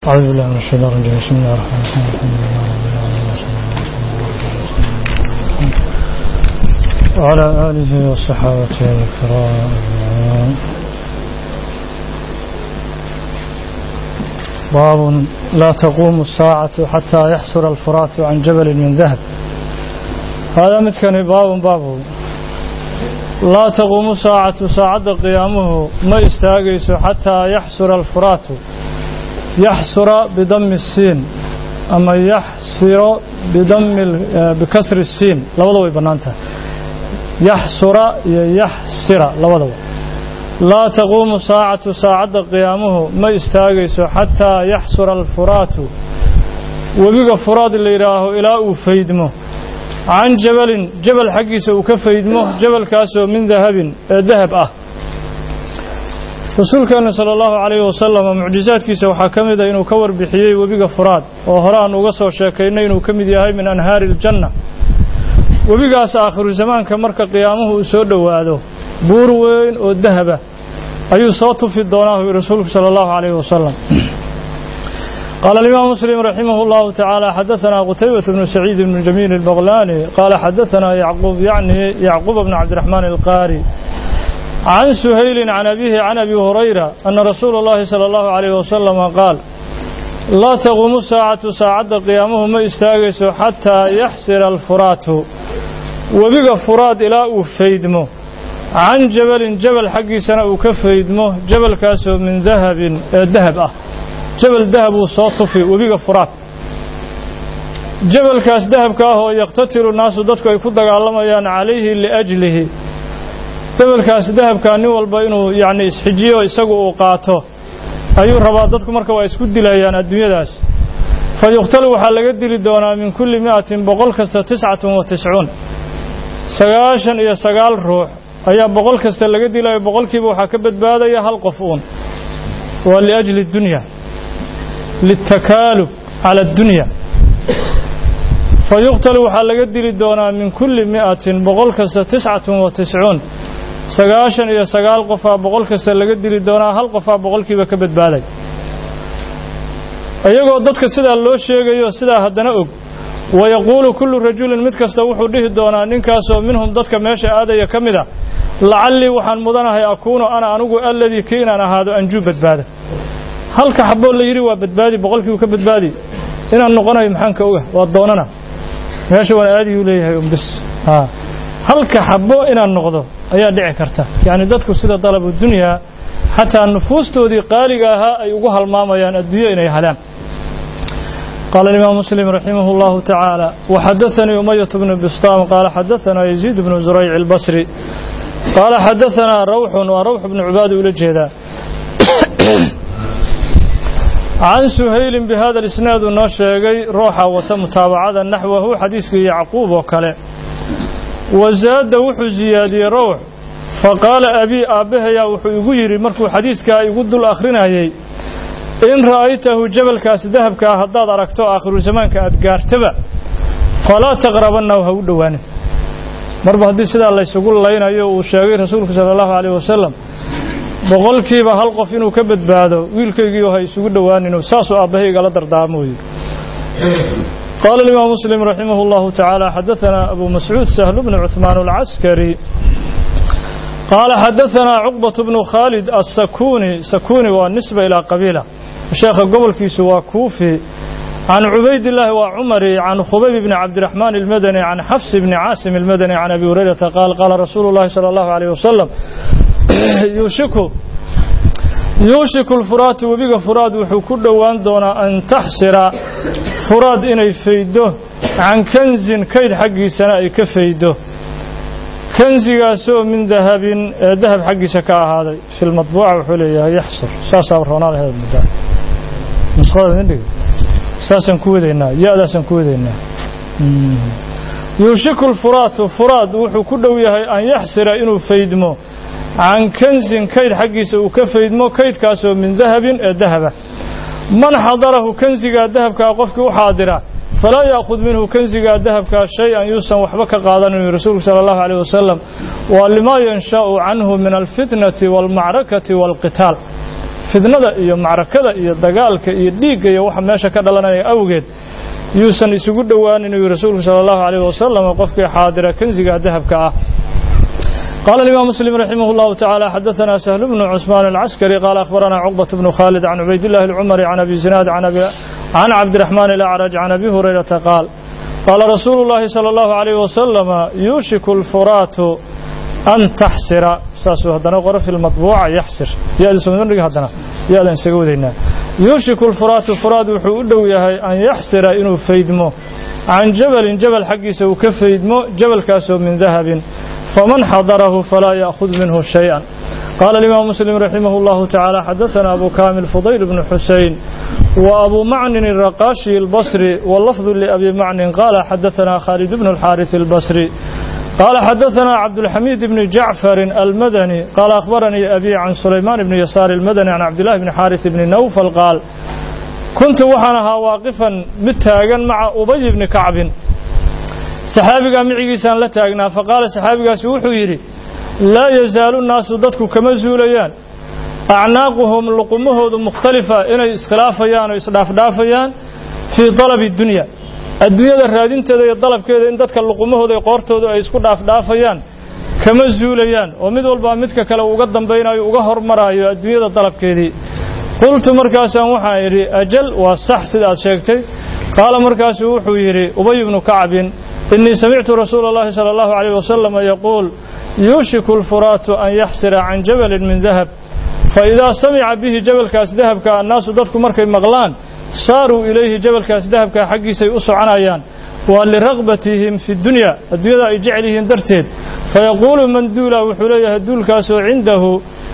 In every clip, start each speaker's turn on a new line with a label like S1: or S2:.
S1: أعوذ بالله من الشيطان الرجيم. بسم الله الرحمن الرحيم. الحمد لله رب العالمين وعلى آله وصحابته الكرام. باب لا تقوم الساعة حتى يحسر الفرات عن جبل من ذهب. هذا مثل باب لا تقوم الساعة ساعة قيامه ما يستاغيس حتى يحسر الفرات. يحسر بضم السين أما يحسر بكسر السين لوضوي بنانته يحسر لوضوي. لا تقوم ساعة قيامه ما يستاغيس حتى يحسر الفرات وبيق فراد اللي يراه إلى أفيدمه عن جبل حقيس وكفيدمه جبل كاسو من ذهب rasuulkeena sala allahu calayhi wasalam mucjizaadkiisa waxaa ka mid ah inuu ka warbixiyey webiga furaad oo hore aan uga soo sheekaynay inuu ka mid yahay min anhaari aljanna. webigaas aakhiru zamaanka marka qiyaamuhu uu soo dhowaado buur weyn oo dahaba ayuu soo tufi doonaa rasuulku sala allahu calayhi wasalam. قال الإمام مسلم رحمه الله تعالى حدثنا قتيبة بن سعيد بن جميل البغلاني قال حدثنا يعقوب بن عبد الرحمن القاري عن سهيل عن أبيه عن أبي هريرة أن رسول الله صلى الله عليه وسلم قال لا تقوم ساعة قيامه ما يستاغيس حتى يحسر الفرات وبقى فرات إلى أفيدمه عن جبل حقي سنة أكفيدمه جبل كاسو من ذهب جبل ذهب وصوتفي وبقى فرات جبل كاس ذهب كاهو يقتتل الناس ضدك يكون دغالميان عليه لأجله. dabalkaas dahabka nin walba inuu yaani isxijiyo isagu uu qaato ayuu rabaa dadku marka waa isku dilayaan adduunyadaas. fayuqtalu waxa laga dili doonaa min kulli 100 boqol kasta 99 ruux ayaa boqol kasta laga dilay boqolkiiba waxa ka badbaadaya hal qof uun waa li ajli dunya litakaalub ala dunya. fayuqtalu waxa laga dili doonaa min kulli 100 boqol kasta 99 qofaa boqol kasta laga dili doonaa hal qofaa boqolkiiba ka badbaaday. ayagoo dadka sidaa loo sheegayo sidaa haddana og wayaquulu kullu rajulin mid kasta wuxuu dhihi doonaa ninkaasoo minhum dadka meesha aadaya ka mid a lacallii waxaan mudanahay akuunu anigu alladii kii inaan ahaado anjuu badbaada. halka xaboo la yidhi waa badbaadi boqolkiiba ka badbaadi inaan noqonayo maxaan ka oga waa doonana meesha waan aadiyuu leeyahay bis halka xabo inaan noqdo ayaa dhici karta. yani dadku sida dalabu dunya hatta nufuustoodii qaaliga ahaa ay ugu halmaamayaan adduunyo inay helaan. قال الإمام مسلم رحمه الله تعالى وحدثني أمية بن بسطام قال حدثنا يزيد بن زريع البصري قال حدثنا روح بن عباد الجهدا عن سهيل بهذا الإسناد الناشئ روحا وتمتابعة نحوه حديث يعقوب وكله وزاد وحو زيادي روح فقال أبي يا وحو يقول مركو حديثك يقول الآخرين إن رأيته جبل كاس ذهب كهداد أركته آخر زمان كأدقارتبه فلا تقربنه هودوانه مربع حديث هذا الله يقول لنا وشاغي رسولك صلى الله عليه وسلم بقول كيف هلقف إنه كبد بعده ويلكيجيه هيسود دوانه ساسو أبيه قال دردامه. قال الإمام مسلم رحمه الله تعالى حدثنا أبو مسعود سهل بن عثمان العسكري قال حدثنا عقبة بن خالد السكوني والنسبة إلى قبيلة الشيخ قبل كيسوا كوفي عن عبيد الله وعمري عن خبيب بن عبد الرحمن المدني عن حفص بن عاصم المدني عن أبي هريرة قال رسول الله صلى الله عليه وسلم يوشك الفرات وبيق فراد وحكو دوان دون أن تحسر فراد إني فيده عن كنز كيد حقي سنائي كفيده كنزي سو من ذهب حقي سكاء هذا في المطبوعة وحوليه يحصر ساسا ورهنا هذا المدان نسخة ذلك ساسا كوذينا يأداسا كوذينا يوشك الفرات وحكو دويه أن يحسر إنه فيدمو عن كنز كيد حقي سو كفيدمو كيد كاسو من ذهب من حضره كنزي ذهب كاقفك وحاضره فلا يأخذ منه كنزي ذهب كشيئا يوسن وحبك قادن رسول صلى الله عليه وسلم ولما ينشأ عنه من الفتنة والمعركة والقتال fidnada iyo macrakada iyo dagaalka iyo dhiigga iyo waxa meesha ka dhalanaya awgeed yuusan isugu dhawaanin inuu rasuulku sallallahu alayhi wasallam qofkii xaadira kanziga dahabka ah. قال الإمام مسلم رحمه الله تعالى حدثنا سهل بن عثمان العسكري قال أخبرنا عقبة بن خالد عن عبيد الله العمري عن أبي زناد عن عبد الرحمن الأعرج عن أبي هريرة قال قال رسول الله صلى الله عليه وسلم يوشك الفرات أن تحسر ساسو هدنا غرف المطبوعة يحسر يا سمون هدنا يا لن سجودنا يوشك الفرات فراد وحوده أن يحسر إنه فيدمو عن جبل حقي سو كفيدمو جبل كاسو من ذهب فمن حضره فلا يأخذ منه شيئا. قال الإمام مسلم رحمه الله تعالى حدثنا أبو كامل فضيل بن حسين وأبو معن الرقاشي البصري واللفظ لأبي معن قال حدثنا خالد بن الحارث البصري قال حدثنا عبد الحميد بن جعفر المدني قال أخبرني أبي عن سليمان بن يسار المدني عن عبد الله بن حارث بن نوفل قال كنت وحنها واقفا متاجا مع أبي بن كعب صحابي معيسان لا تاغنا فقال صحابي وحو يري لا يزال الناس ضدك كما زوليان أعناقهم لقمهود مختلفة إن اسخلافيان وإصدافدافيان في طلب الدنيا الرادين تدي الطلب كذا إن ضدك لقمهود قورتود أي اسكو دافدافيان كما زوليان ومد والبا مدك كلا وقدم بينا وغهر مرايو الدنيا الطلب كذي قلت مركاسا وحا يري أجل وصح سيدا شيكتي قال مركاسا وحو يري أبي بن كعب إني سمعت رسول الله صلى الله عليه وسلم يقول يوشك الفرات أن يحسر عن جبل من ذهب فإذا سمع به جبل كاس ذهب كالناس ضدك مركب مغلان صاروا إليه جبل كاس ذهب كحقي سيؤسوا عنايان ولرغبتهم في الدنيا يجعلهم درتين فيقول من دولا وحليه الدول كاسو عنده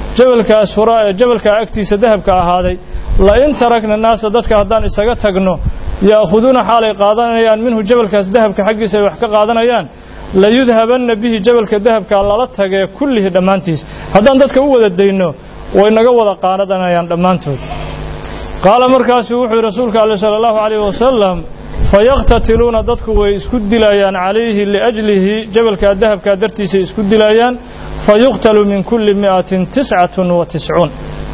S1: جبل كأكتيس ذهب كهذا لئن تركنا الناس ضدك هدان إساقتقنو يأخذون حالي قادنيان منه جبل كاس ذهب كحقي سيوحك قادنيان لا يذهبن به جبل كذهب كاللالتها كله دمانتيس هدان ضدك أول الدينو وإنك أول قادنيان دمانتود قال مركز وحي رسولك صلى الله عليه وسلم فيقتتلون ضدك ويسكد لايان عليه لأجله جبل كذهب كادرتيس يسكد لايان فيقتل من كل 199.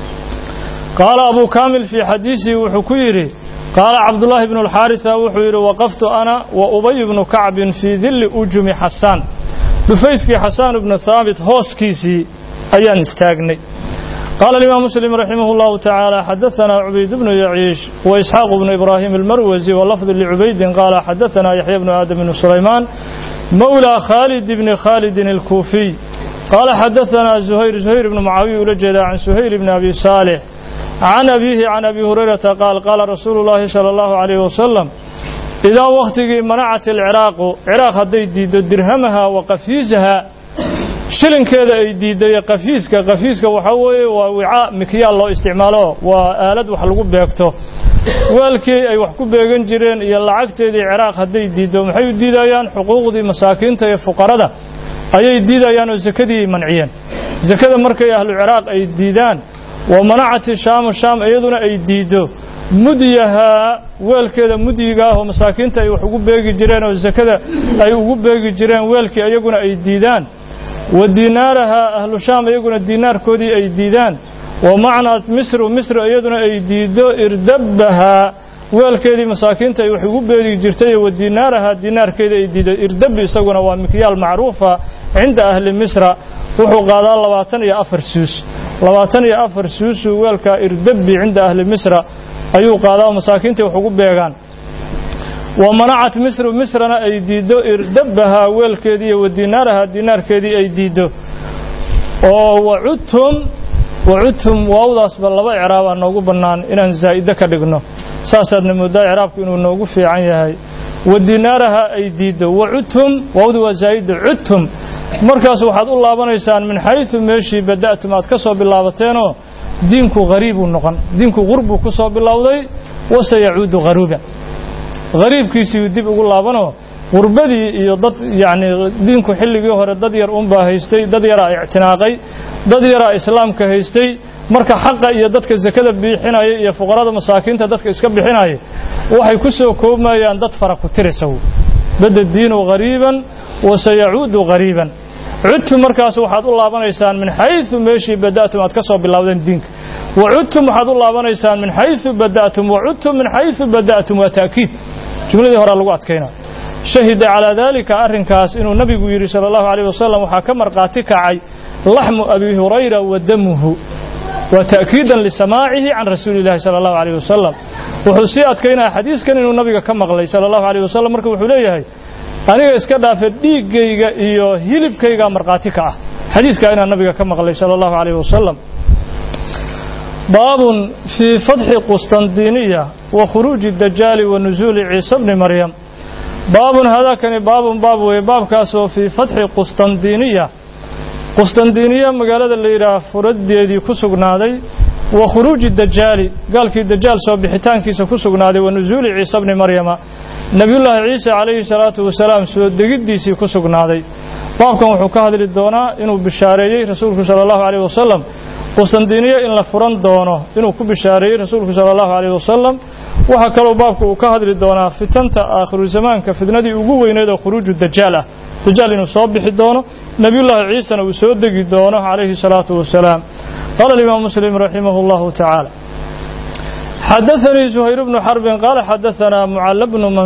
S1: قال أبو كامل في حديثه وحكيري قال عبد الله بن الحارث وحير وقفت أنا وأبي بن كعب في ذل أجم حسان بفيسكي حسان بن ثابت هوسكيسي أيان استاغني. قال الإمام مسلم رحمه الله تعالى حدثنا عبيد بن يعيش وإسحاق بن إبراهيم المروزي واللفظ لعبيد قال حدثنا يحيى بن آدم بن سليمان مولى خالد بن خالد الكوفي قال حدثنا زهير بن معاوية ولجد عن سهيل بن أبي صالح عن أبيه عن أبي هريرة قال رسول الله صلى الله عليه وسلم إذا وقتك منعت العراق هدي ديد درهمها وقفيزها شلن كذا يديد قفيزك وحوي ووعاء مكيال الله استعماله وآلد وحلقوا بيكته والكي أي وحكوا بيغن جيرين يلعقتي دي عراق هدي ديد ومحيو ديدايان حقوق دي مساكين تي فقرده أي ديدايان وزكدي منعيان زكدا مركي أهل العراق أي ديدان ومنعت الشام أيضنا أي ديدو مديها والكذا مديها ومساكين تي وحقوا بيغي جيرين والزكدا أي وحقوا بيغي جيرين والكي أيضنا أي ديدان ودينارها أهل الشام أيضنا الدينار كودي أي ديدان ومعنى مصر أيضنا أي ديدو إردبها والكذا مساكين تي وحقوا بيغي جيرتي ودينارها دينار كذا أي ديدو إردب يسوون ومكيال معروفة عند أهل مصر وحو قادان 24 سوس والكا إردبي عند أهل مصر أيو قادان مساكين تي وحقوا بيغان ومنعت مصرنا أي ديدو إردبها والكذي ودينارها دينار كذي أي ديدو وعدتم وأوضاس بالله إعراب نوغو بنان إنان زائدة كدقنو ساسد نمودا إعرابك إنو نوغو في عنيهاي ودينارها أي ديدو وعدتم وأوضوا زائد عدتم مركز وحد الله بنيسان من حيث ماشي بدأتم أتكسوا باللابتينو دينكو غريب النقن دينكو غرب كسوا بالله وسيعود غروبا غريب كيسي ودب يقول الله بنو غربدي يضد يعني دينكو حلقي هore dad yar un baa haystay dad yar اعتناقي dad yar islaam ka haystay marka xaqa iyo dadka zakada bixinaya iyo fuqarada masaakiinta dadka iska bixinaya waxay ku soo koobayaan dad fara ku tirisow bad diinu غريبا وسيعود غريبا عدتم مركز وحد الله بنيسان من حيث ماشي بدأتم أتكسر بالله دينك وعدتم وحد الله بنيسان من حيث بدأتم وعدتم من حيث بدأتم وتأكيد جملة هراء اللغات كينا شهد على ذلك أرنكاس إنه النبي يقول صلى الله عليه وسلم وحكم رقاتك عي لحم أبي هريرة ودمه وتأكيدا لسماعه عن رسول الله صلى الله عليه وسلم وحسيات كينا حديث كان إنه النبي كم غلي صلى الله عليه وسلم مركب حليه أنا إسكدا في الديك إياه هيلب كيجا مرقاتك حديث كان النبي كم غلي صلى الله عليه وسلم باب في فتح قسطنطينية وخروج الدجال ونزول عيسى بن مريم باب هذا كان باب كاسو في فتح قسطنطينية مقالة اللي يرى فرد يدي كسقنادي وخروج الدجال قال كي الدجال سو بحيتان كيس كسقنادي ونزول عيسى بن مريم نبي الله عيسى عليه الصلاة والسلام سو دقديسي كسقنادي بابكم وحو كهدل الدونا إنه بشاريي رسولك صلى الله عليه وسلم قسطنطينية إن لفرن دونه إنه كبشاريي رسولك صلى الله عليه وسلم وحكالو بابكم وكهدل الدونا فتنة آخر الزمان كفتنة أقوى ينادى خروج الدجال إنه صابح الدونه نبي الله عيسى وسودق الدونه عليه الصلاة والسلام قال الإمام مسلم رحمه الله تعالى حدثني زهير بن حرب قال حدثنا معل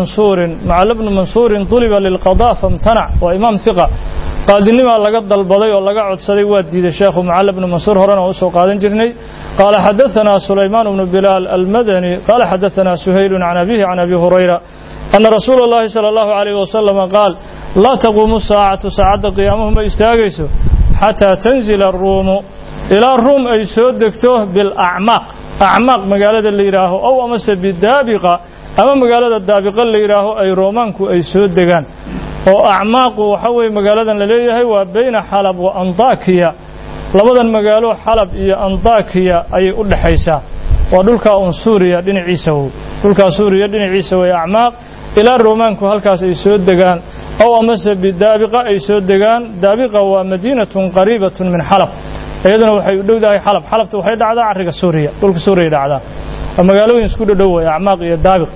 S1: بن منصور طلب للقضاء فامتنع وإمام ثقة قال إنما لقد البضي ولقى عدسدي وادي الشيخ معل بن منصور هرنا وسوق قال جرني قال حدثنا سليمان بن بلال المدني قال حدثنا سهيل عن أبيه عن أبي هريرة أن رسول الله صلى الله عليه وسلم قال لا تقوم الساعة ساعة قيامهم استاغيسوا حتى تنزل الروم إلى الروم أي سودكتوه بالأعماق أعماق مقالة اللي يراه أو أمس بالدابقة أما مقالة الدابقة اللي يراه أي رومانكو أي سودكان وأعماق وحوي مقالة اللي وبين حلب وأنطاكيا لبدا مقالو حلب إيا أنطاكيا أي أدحيسا ودلك سوريا دين عيسو دلك سوريا دين عيسو أعماق إلى الرومانكو هالكاس أي سودكان أو أمس بالدابقة أي سودكان دابقة ومدينة قريبة من حلب أيضا وحي دودها حلب وحي دعدا عرق سوريا دولك سوريا دعدا أما قالوا ينسكوا دوا أعماق الدابق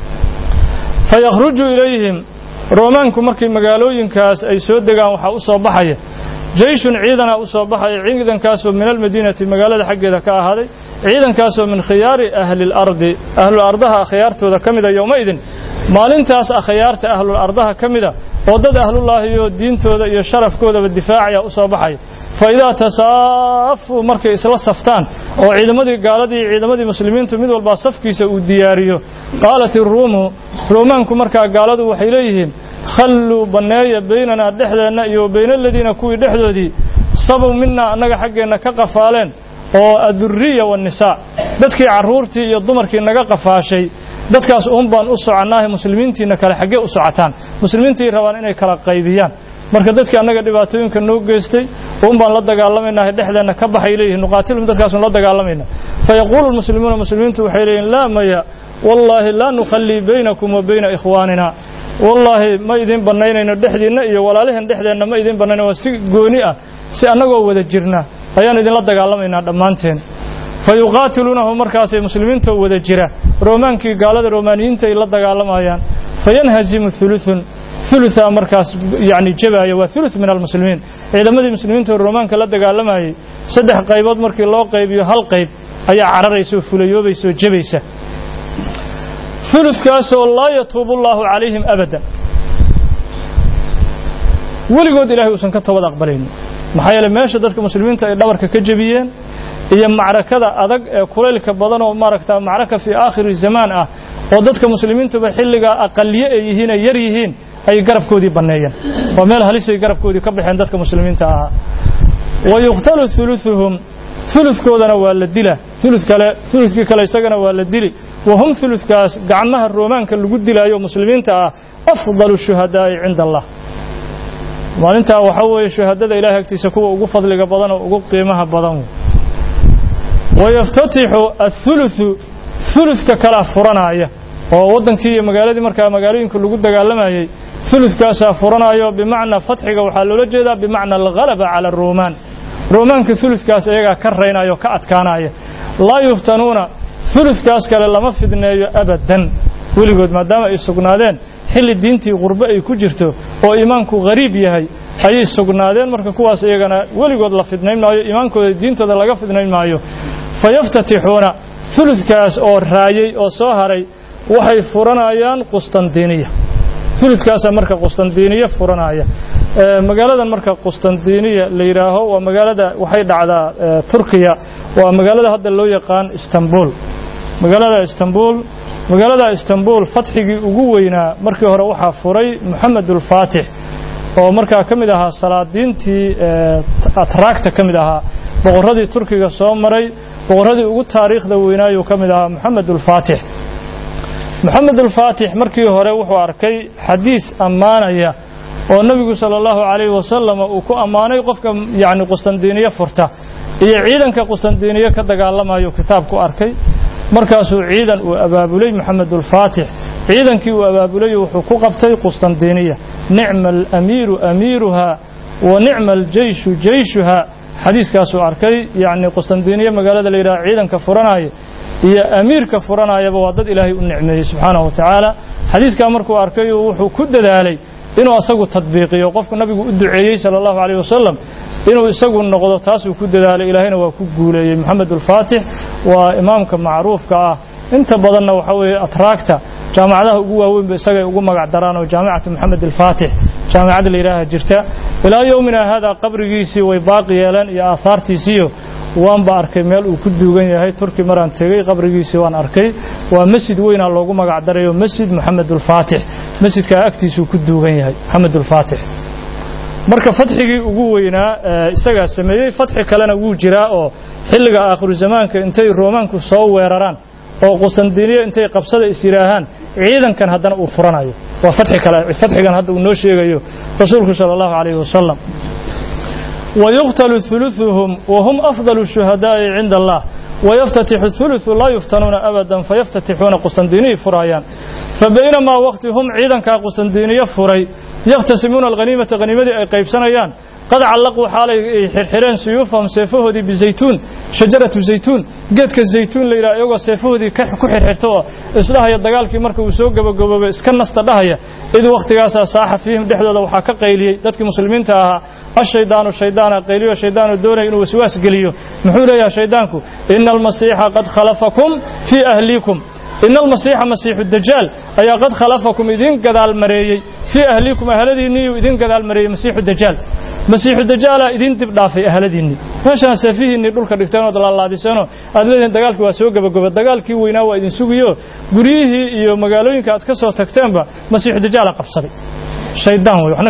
S1: فيخرج إليهم رومانكم مركي مقالوا ينكاس أي سودقان وحا أصابحي جيش عيدنا أصابحي عيدا كاسو من المدينة مقالة حق ذكاء هذا عيدا كاسو من خيار أهل الأرضها خيارته ذا كمدا يومئذ maalintaas akhyaarta ahlul ardaha kamida oo dad ahlullah iyo diintooda iyo sharafkooda difaac ayaa u soo baxay fayda tasaafu markay isla saftaan oo ciidamadii gaaladii ciidamadii muslimiintu mid walba safkiisa uu diyaariyo qaalat ruumaanku markaa gaaladu waxay leeyihiin khallu baneeya baynana dhexdeena iyo bayna ladina kuwii dhexdoodii sabu minna anaga xageena ka qafaaleen oo adurriya wan nisaa dadkii caruurtii iyo dumarkii naga qafaashay dadkaas baan u soconaahay muslimiintiina kale xagee u socotaan muslimiintii rabaan inay kala qaybiyaan marka dadkii anaga dhibaatooyinka noo geystay baan la dagaalamaynahay dhexdeena ka baxay leeyihiin nuqaatilum dadkaas la dagaalamayna fayaqulu almuslimuuna muslimiintu waxay leeyihiin laa maya wallahi la nukhalli baynakum wa bayna ikhwanina wallahi ma idin banaynayno dhexdiina iyo walaalahan dhexdeena ma idin banaynayno si gooni ah si anagoo wada jirna ayaan idin la dagaalamayna dhamaanteen فيقاتلونه مركز المسلمين تودا جرا رومانكي قالوا رومانيين تي لا دغالمايان فينهزم ثلث مركز يعني جبايه وثلث من المسلمين ciidamadii muslimiinta Roomaanka la dagaalamay saddex qaybood markii loo qaybiyo hal qayb ayaa cararayso fulayoobayso jabaysa ثلثkaas oo la yatuubu Allahu calayhim abadan waligood Ilaahay uusan ka toobad aqbalayn maxaa yeelay meesha dadka muslimiinta ay dhabarka ka jabiyeen iyo macrakada adag ee kuleelka badan oo maaragta macraka fi aakhir zaman ah oo dadka muslimiintu ba xilliga aqaliye ay yihiin yar yihiin ay garabkoodii baneeyeen oo meel halis ay garabkoodii ka baxeen dadka muslimiinta ah wa yuqtalu thuluthuhum thuluthkoodana waa la dila thuluthkii kale isagana waa la dili wa hum thuluthkaas gacmaha Roomaanka lagu dilaayo muslimiinta ah afdalu shuhadaa inda Allah maalinta waxa weeye shuhadada Ilaahay agtiisa kuwa ugu fadliga badan oo ugu qiimaha badan ويفتتح الثلث كلا فرنايا ودنكي مغالدي marka magaalooyinka lagu dagaalamayay thuluthkaasa furanayo bimaana fatxiga waxa loo jeedaa bimaana al-ghalaba ala ar-Rooman Roomanka thuluthkaas ayaga ka reynayo ka adkaanaya la yuftanuuna thuluthkaas kale lama fidneeyo abadan weligood maadaama ay sugnaadeen xilli diintii qurba ay ku jirto oo iimaanku qariib yahay أي سجنادين مركا كواس إيجانا ولي قد لفدنين مايو إيمان كود الدين تذا لقفدنين مايو فيفتتحون ثلث كاس أو رايي أو صهري وحي فرنايان قسطنطينية ثلث كاس مركا قسطنطينية فرنايا مقالة مركا قسطنطينية ليراهو ومقالة وحيد على تركيا ومقالة هذا اللي يقان اسطنبول مقالة اسطنبول فتحي ugu markii hore waxa furay Muhammad al-Fatih oo markaa kamid aha salaadiintii atraakta kamid aha boqoradii Turkiga soo maray boqoradii ugu taariikhda weynaayo kamid aha Muhammad al-Fatih markii hore wuxuu arkay xadiis amaanaya oo nabigu sallallahu alayhi wasallam uu ku amaanay qofka yaani Qustantiniya furta iyo ciidanka Qustantiniya ka dagaalamayo kitaabku arkay markaasuu ciidan uu abaabulay Muhammad al-Fatih ciidankii uu abaabulay wuxuu ku qabtay Qustantiniya ni'mal amiiru amiiruha wa ni'mal jayshu jayshuha xadiiskaasuu arkay yaani Qustantiniya magaalada la yiraahdo ciidanka furanaya iyo amiirka furanayaba waa dad Ilaahay u nicmeeyay subhanahu wa ta'ala xadiiska markuu arkay wuxuu ku dadaalay inuu asagu tadbiiqiyo qofka nabigu u duceeyay sallallahu alayhi wasallam inuu isagu noqdo taas uu ku dadaalay Ilaahayna waa ku guuleeyay Muhammad al-Fatih waa imaamka macruufka ah inta badanna waxa weeye atraakta jaamacadaha ugu waaweyn ba isaga ugu magac daraan oo jaamacada Muhammad al-Fatih jaamacada la yiraahdo jirta ilaa yoomina hada qabrigiisi way baaqi yeelan iyo aasaartiisiyo waan ba arkay meel uu ku duugan yahay Turki maraan tagay qabrigiisi waan arkay waa masjid weyn oo loogu magac darayo masjid Muhammad al-Fatih masjidka agtiisu ku duugan yahay Muhammad al-Fatih marka fatxigii ugu weynaa isaga sameeyay fatxi kalena wuu jiraa oo xilliga aakhir zamaanka intay Roomaanku soo weeraraan oo Qustantiniya intay qabsada isiraahan ciidankan haddana uu furanayo waa fatxi kale fatxigan hadda uu noo sheegayo rasuulku sallallahu alayhi wasallam ويقتل ثلثهم وهم أفضل الشهداء عند الله ويفتتح الثلث لا يفتنون أبدا فيفتتحون قسطنطينية فرايان فبينما وقتهم عيدا كقسطنطينية فري يقتسمون الغنيمة غنيمة أي قيب سنيان قد علقوا حالي حرحرين سيوفهم سيفه دي بزيتون شجرة زيتون قد كالزيتون ليلا يوغا سيفه دي كحرحرتوا إصلاح يدقال كي مركب سوق قبب اسكنس تدهيا إذ وقت ياسا صاح فيهم دحدة وحاكا قيلي دادك مسلمين تاها الشيطان قيليو الشيطان الدوري إنه وسواس قليو محولة يا شيطانكو إن المسيح قد خلفكم في أهليكم إن المسيح مسيح الدجال أي قد خلفكم إذن قدال مريي في أهليكم أهلديني إذن قدال مريي مسيح الدجال إذن تبدأ في أهلديني ماشان سفيه إني دولك الركتان ودل الله دي سنو أدلين دقالك واسوق بقوة دقالك ويناو إذن سوقيو قريه إيو مقالوين كأتكسو تكتنبا مسيح الدجال قبصري شيطان وحنا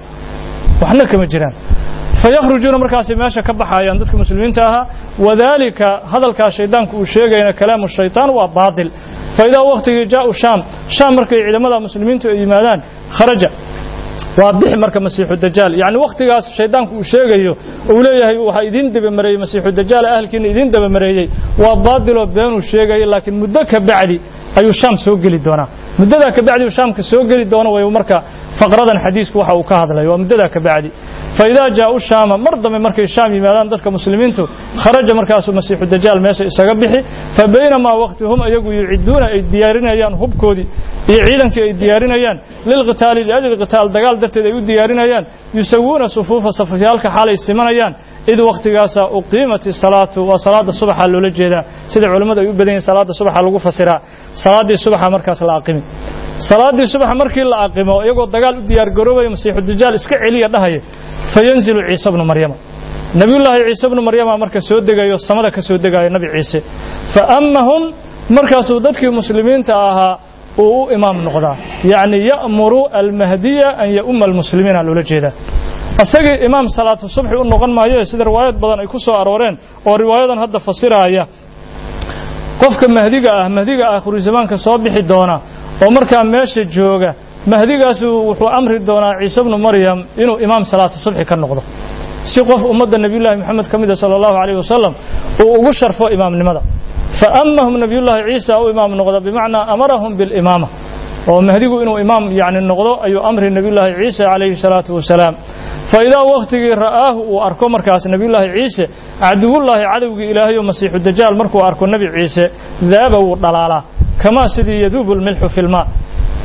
S1: كما جيران فيخرجون مركاسي ماشا كبحايان dadka muslimiinta aha wadaalika hadalka shaydaanku uu sheegayna kalaam shaytaan waa baadil fayda waqtiga jaa sham markay ciidamada muslimiintu ay yimaadaan kharaja waa bixi marka masiixu dajaal yaani waqtigaas shaydaanku uu sheegayo uu leeyahay waxa idin daba mareeyay masiixu dajaal ahlkiina idin daba mareeyay waa baadil oo been uu sheegay laakiin muddo ka bacdi ayuu sham soo gali doona muddada ka bacdi sham ka soo gali doona way marka faqradan xadiisku waxa uu ka hadlay waa muddada ka bacdi فإذا جاء الشام مرضى من مركز الشام يمالان ذلك مسلمين خرج مركز المسيح الدجال ماشي إسقبحي فبينما وقتهم أيقوا يعدون الديارين أيان هبكودي يعيدن كالديارين أيان للقتال لأجل القتال دقال درت الديارين أيان يسوون صفوف صفيالك حالي السمان أيان إذ وقت قاسا أقيمت الصلاة وصلاة الصبح اللولجيدا سيد علماء يبدين صلاة الصبح اللغو فسراء صلاة الصبح مركز العاقمي صلاة الصبح مركز العاقمي يقول دقال الديار قروبة مسيح الدجال اسكعلي يدهي فينزل عيسى بن مريم نبي الله عيسى بن مريم مركز سودغايو سمدا كسودغايو نبي عيسى فأمهم مركز وددك المسلمين تاها او امام نقدا يعني يأمر المهدية ان يؤم المسلمين على وجهه asagii imaam salaatu subhi u noqon maayo sida riwaayad badan ay ku soo arooreen oo riwaayadan hadda fasiraya qofka mahdiga aakhiru zamaanka soo bixi doona oo markaa meesha jooga mahdigaas wuxuu amri doonaa Ciise ibn Maryam inuu imaam salaatu subhi ka noqdo si qof ummadda nabiyullaahi Muhammad kamida sallallahu alayhi wasallam oo ugu sharfo imaamnimada فأمهم نبي الله عيسى أو إمام نقضى بمعنى أمرهم بالإمامة ومهديه إنه إمام يعني النقضى أي أمر النبي الله عيسى عليه الصلاة والسلام فإذا وقت رآه وأركو مركز نبي الله عيسى عدو الله عدو إلهي ومسيح الدجال مركو أركو النبي عيسى ذاب وضلاله كما سدي يذوب الملح في الماء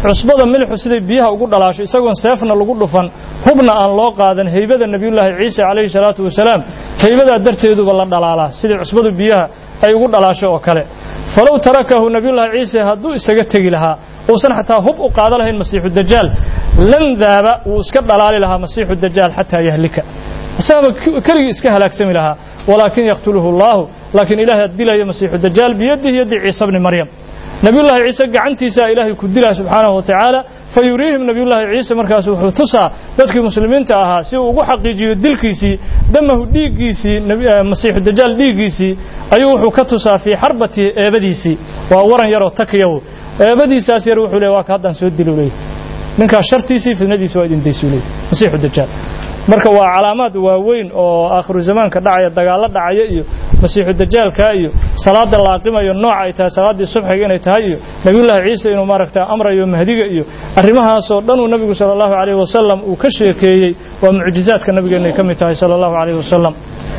S1: cusbada milixu siday biyaha ugu dhalaasho isagoon seefna lagu dhufan hubna aan loo qaadan haybada nabiyullaahi ciise calayhi salaatu wasalaam haybadaa darteeduba la dhalaalaa sidii cusbadu biyaha ay ugu dhalaasho oo kale falow tarakahu nabiyullaahi ciise hadduu isaga tegi lahaa uusan xataa hub u qaada lahayn masiixu dajaal lan daaba wuu iska dhalaali lahaa masiixu dajaal xataa yahlika isagaba keligii iska halaagsami lahaa walaakin yaqtuluhu allahu laakiin ilaahay dilaya masiixu dajaal biyadihi yadi ciise bni maryam nabiyullaahi ciise gacantiisa ilaahay ku dilaa subxaanahu watacaala fayuriihim nabiyullaahi ciise markaas wuxuu tusaa dadkii muslimiinta ahaa si uu ugu xaqiijiyo dilkiisii damahu dhiiggiisii masiixu dajaal dhiiggiisii ayuu wuxuu ka tusaa fii xarbati eebadiisii waa waran yaroo takiyaw eebadiisaas yar wuxuu leeyahay waa ka haddaan soo dilo leeyahay ninkaas shartiisii fidnadiisa waa idin daysuu leeyahay masiixu dajaal marka waa calaamaad waaweyn oo aakhiru zamaanka dhacaya dagaalo dhacaya iyo masiixu dajaalka iyo salaada la aqimayo nooca ay tahay salaadii subxiga inay tahay iyo nabiyullaahi ciise inuu maaragtaa amrayo mahdiga iyo arrimahaas oo dhan uu nabigu sallallahu alayhi wasallam uu ka sheekeeyay waa mucjizaadka nabigeena ka mid tahay sallallahu alayhi wasallam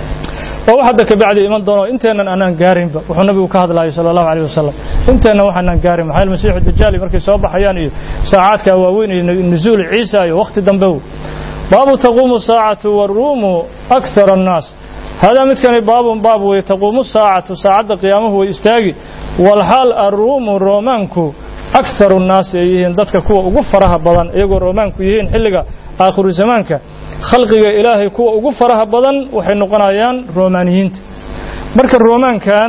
S1: oo waxa dadka bacdi iman doono inteenan aanan gaarinba wuxuu nabigu ka hadlayo sallallahu alayhi wasallam inteenan waxaan gaarin maxay masiixu dajaal markay soo baxayaan iyo saacadka waaweyn iyo nuzuul ciise iyo waqti dambe باب تقوم الساعة والروم أكثر الناس هذا مثل باب وتقوم الساعة ساعة قيامه ويستاجي والحال الروم الرومانكو أكثر الناس يهين دتك كوا وقفرها بدن يقول الرومانكو يهين حلقة آخر زمانك خلق إلهي كوا وقفرها بدن وحين قنايان رومانيين مرك الرومان كان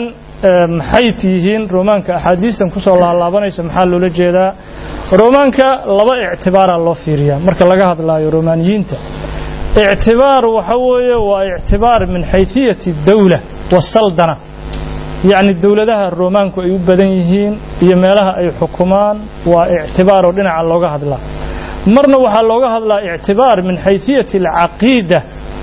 S1: حيتيهين رومانك أحاديث كسر الله بني سمحال لجدا رومانكا لبا اعتبار الله فيريا marka laga hadlayo romaaniyiinta اعتبار waxa weeye waa اعتبار min haythiyati dawla wasaldana yani dawladaha romaanku ay u badan yihiin iyo meelaha ay xukumaan waa اعتبار oo dhinaca looga hadlaa marna waxa looga hadlaa اعتبار min haythiyati al-aqeeda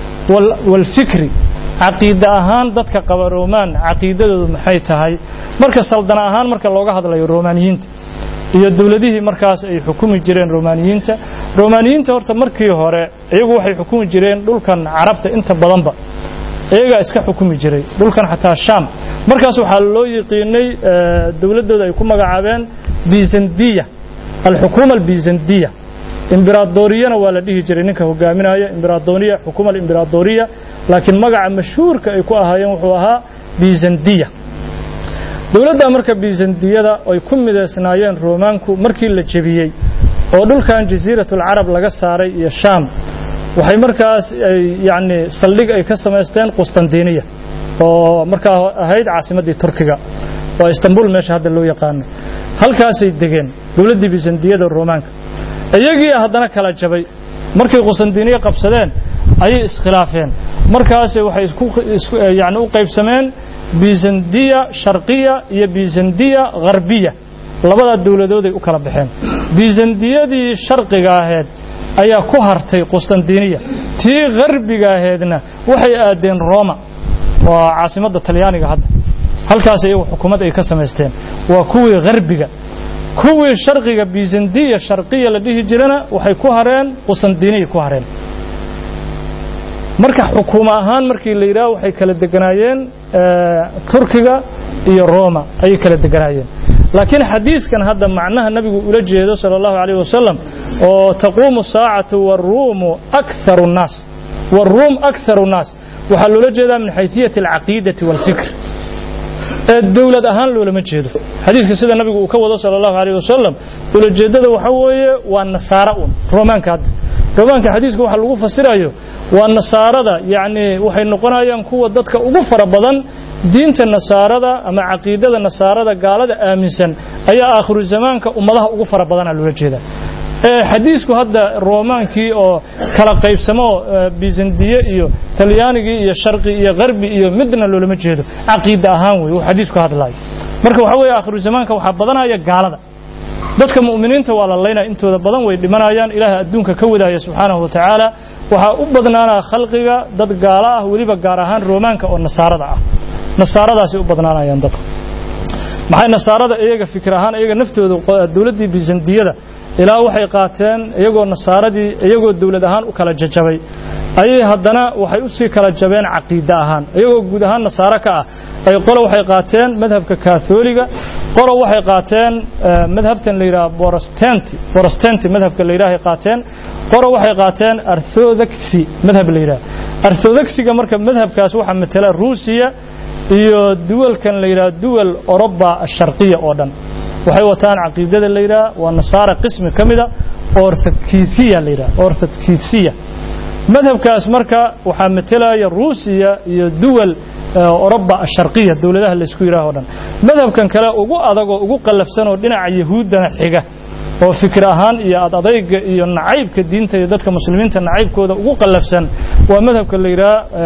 S1: wal fikri aqeeda ahaan dadka qaba romaan aqeedadoodu maxay tahay marka saldana ahaan marka looga hadlayo romaaniyiinta iyo dawladihii markaas ay xukumi jireen romaaniyiinta horta markii hore iyagu waxay xukumi jireen dhulkan carabta inta badanba iyaga iska xukumi jiray dhulkan xataa Sham markaas waxa loo yiqiinay dawladooda ay ku magacaabeen Byzantiya al-hukuma al-Byzantiya imbiradoriyana waa la dhihi jiray ninka hogaaminaya imbiradoriya hukuma al-imbiradoriya laakiin magaca mashhuurka ay ku ahaayeen wuxuu ahaa Byzantiya dawladda marka Byzantiyada ay ku mideysnaayeen Roomaanku markii la jabiyay oo dhulkan jasiiratul Arab laga saaray iyo Sham waxay markaas yaani saldhig ay ka sameysteen Constantinople oo markaa ahayd caasimadii Turkiga oo Istanbul meesha hadda loo yaqaan halkaas ay degeen dawladda Byzantiyada Roomaanka ayagii haddana kala jabay markii Constantinople qabsadeen ayay iskhilaafeen markaas waxay isku yaani u qaybsameen Byzantiya sharqiya iyo Byzantiya gharbiya labada dawladood ay u kala baxeen Byzantiyadii sharqiga ahayd ayaa ku hartay Constantinople tii gharbiga ahaydna waxay aadeen Roma waa caasimadda Talyaaniga hadda halkaas ay xukuumad ay ka sameysteen waa kuwii gharbiga kuwii sharqiga Byzantiya sharqiya la dhihi jirana waxay ku hareen Constantinople ku hareen marka xukuuma ahaan markii la yiraahdo waxay kala deganaayeen Turkiga iyo Roma ay kala deganaayeen laakiin xadiiskan hadda macnaha nabigu ula jeedo sallallahu alayhi wasallam oo taqumu saa'atu war-rum aktharu an-nas war-rum aktharu an-nas waxa loola jeedaa min haythiyati al-aqeedati wal-fikr dawlad ahaan loolama jeedo xadiiska sida nabigu uu ka wado sallallahu alayhi wasallam ula jeedada waxa weeye waa nasaara Roomaanka xadiiska waxa lagu fasirayo waa nasaarada yaani waxay noqonayaan kuwa dadka ugu fara badan diinta nasaarada ama aqeedada nasaarada gaalada aaminsan ayaa aakhiru zamaanka ummadaha ugu fara badan loo jeedaa xadiisku hadda roomaankii oo kala qaybsamo Byzantiya iyo Talyaaniga iyo sharqi iyo gharbi iyo midna loolama jeedo aqeeda ahaan way uu xadiisku hadlayo marka waxa weeye aakhiru zamaanka waxa badanaya gaalada dadka muuminiinta waa la leeyahay intooda badan way dhimanayaan ilaaha adduunka ka wadaaya subhanahu wa ta'ala waxa u badnaana khalqiga dad gaala ah waliba gaar ahaan Roomaanka oo nasaarada ah nasaaradaasi u badnaanayaan dadka maxay nasaarada iyaga fikir ahaan iyaga naftooda dawladii Byzantiyada ilaa waxay qaateen iyagoo nasaaradii iyagoo dawlad ahaan u kala jajabay ayay haddana waxay u sii kala jabeen caqiida ahaan iyagoo guud ahaan nasaara ka ah ay qolo waxay qaateen madhabka Catholiga qolo waxay qaateen madhabtan la yiraahdo Protestant madhabka la yiraahdo qaateen qolo waxay qaateen Orthodoxy madhab la yiraahdo Orthodoxiga marka madhabkaas waxa matala Ruusiya iyo duwalkan la yiraahdo duwal Europa sharqiya oo dhan waxay wataan caqiidada la yiraahdo waa nasaara qismi kamida Orthodoxiya la yiraahdo Orthodoxiya madhabkaas marka waxa matalaya Ruusiya iyo duwal Europa sharqiya dawladaha la isku yiraahdo dhan madhabkan kale ugu adag oo ugu qalafsan oo dhinaca yahuudana xiga oo fikir ahaan iyo adayga iyo nacaybka diinta iyo dadka muslimiinta nacaybkooda ugu qalafsan waa madhabka la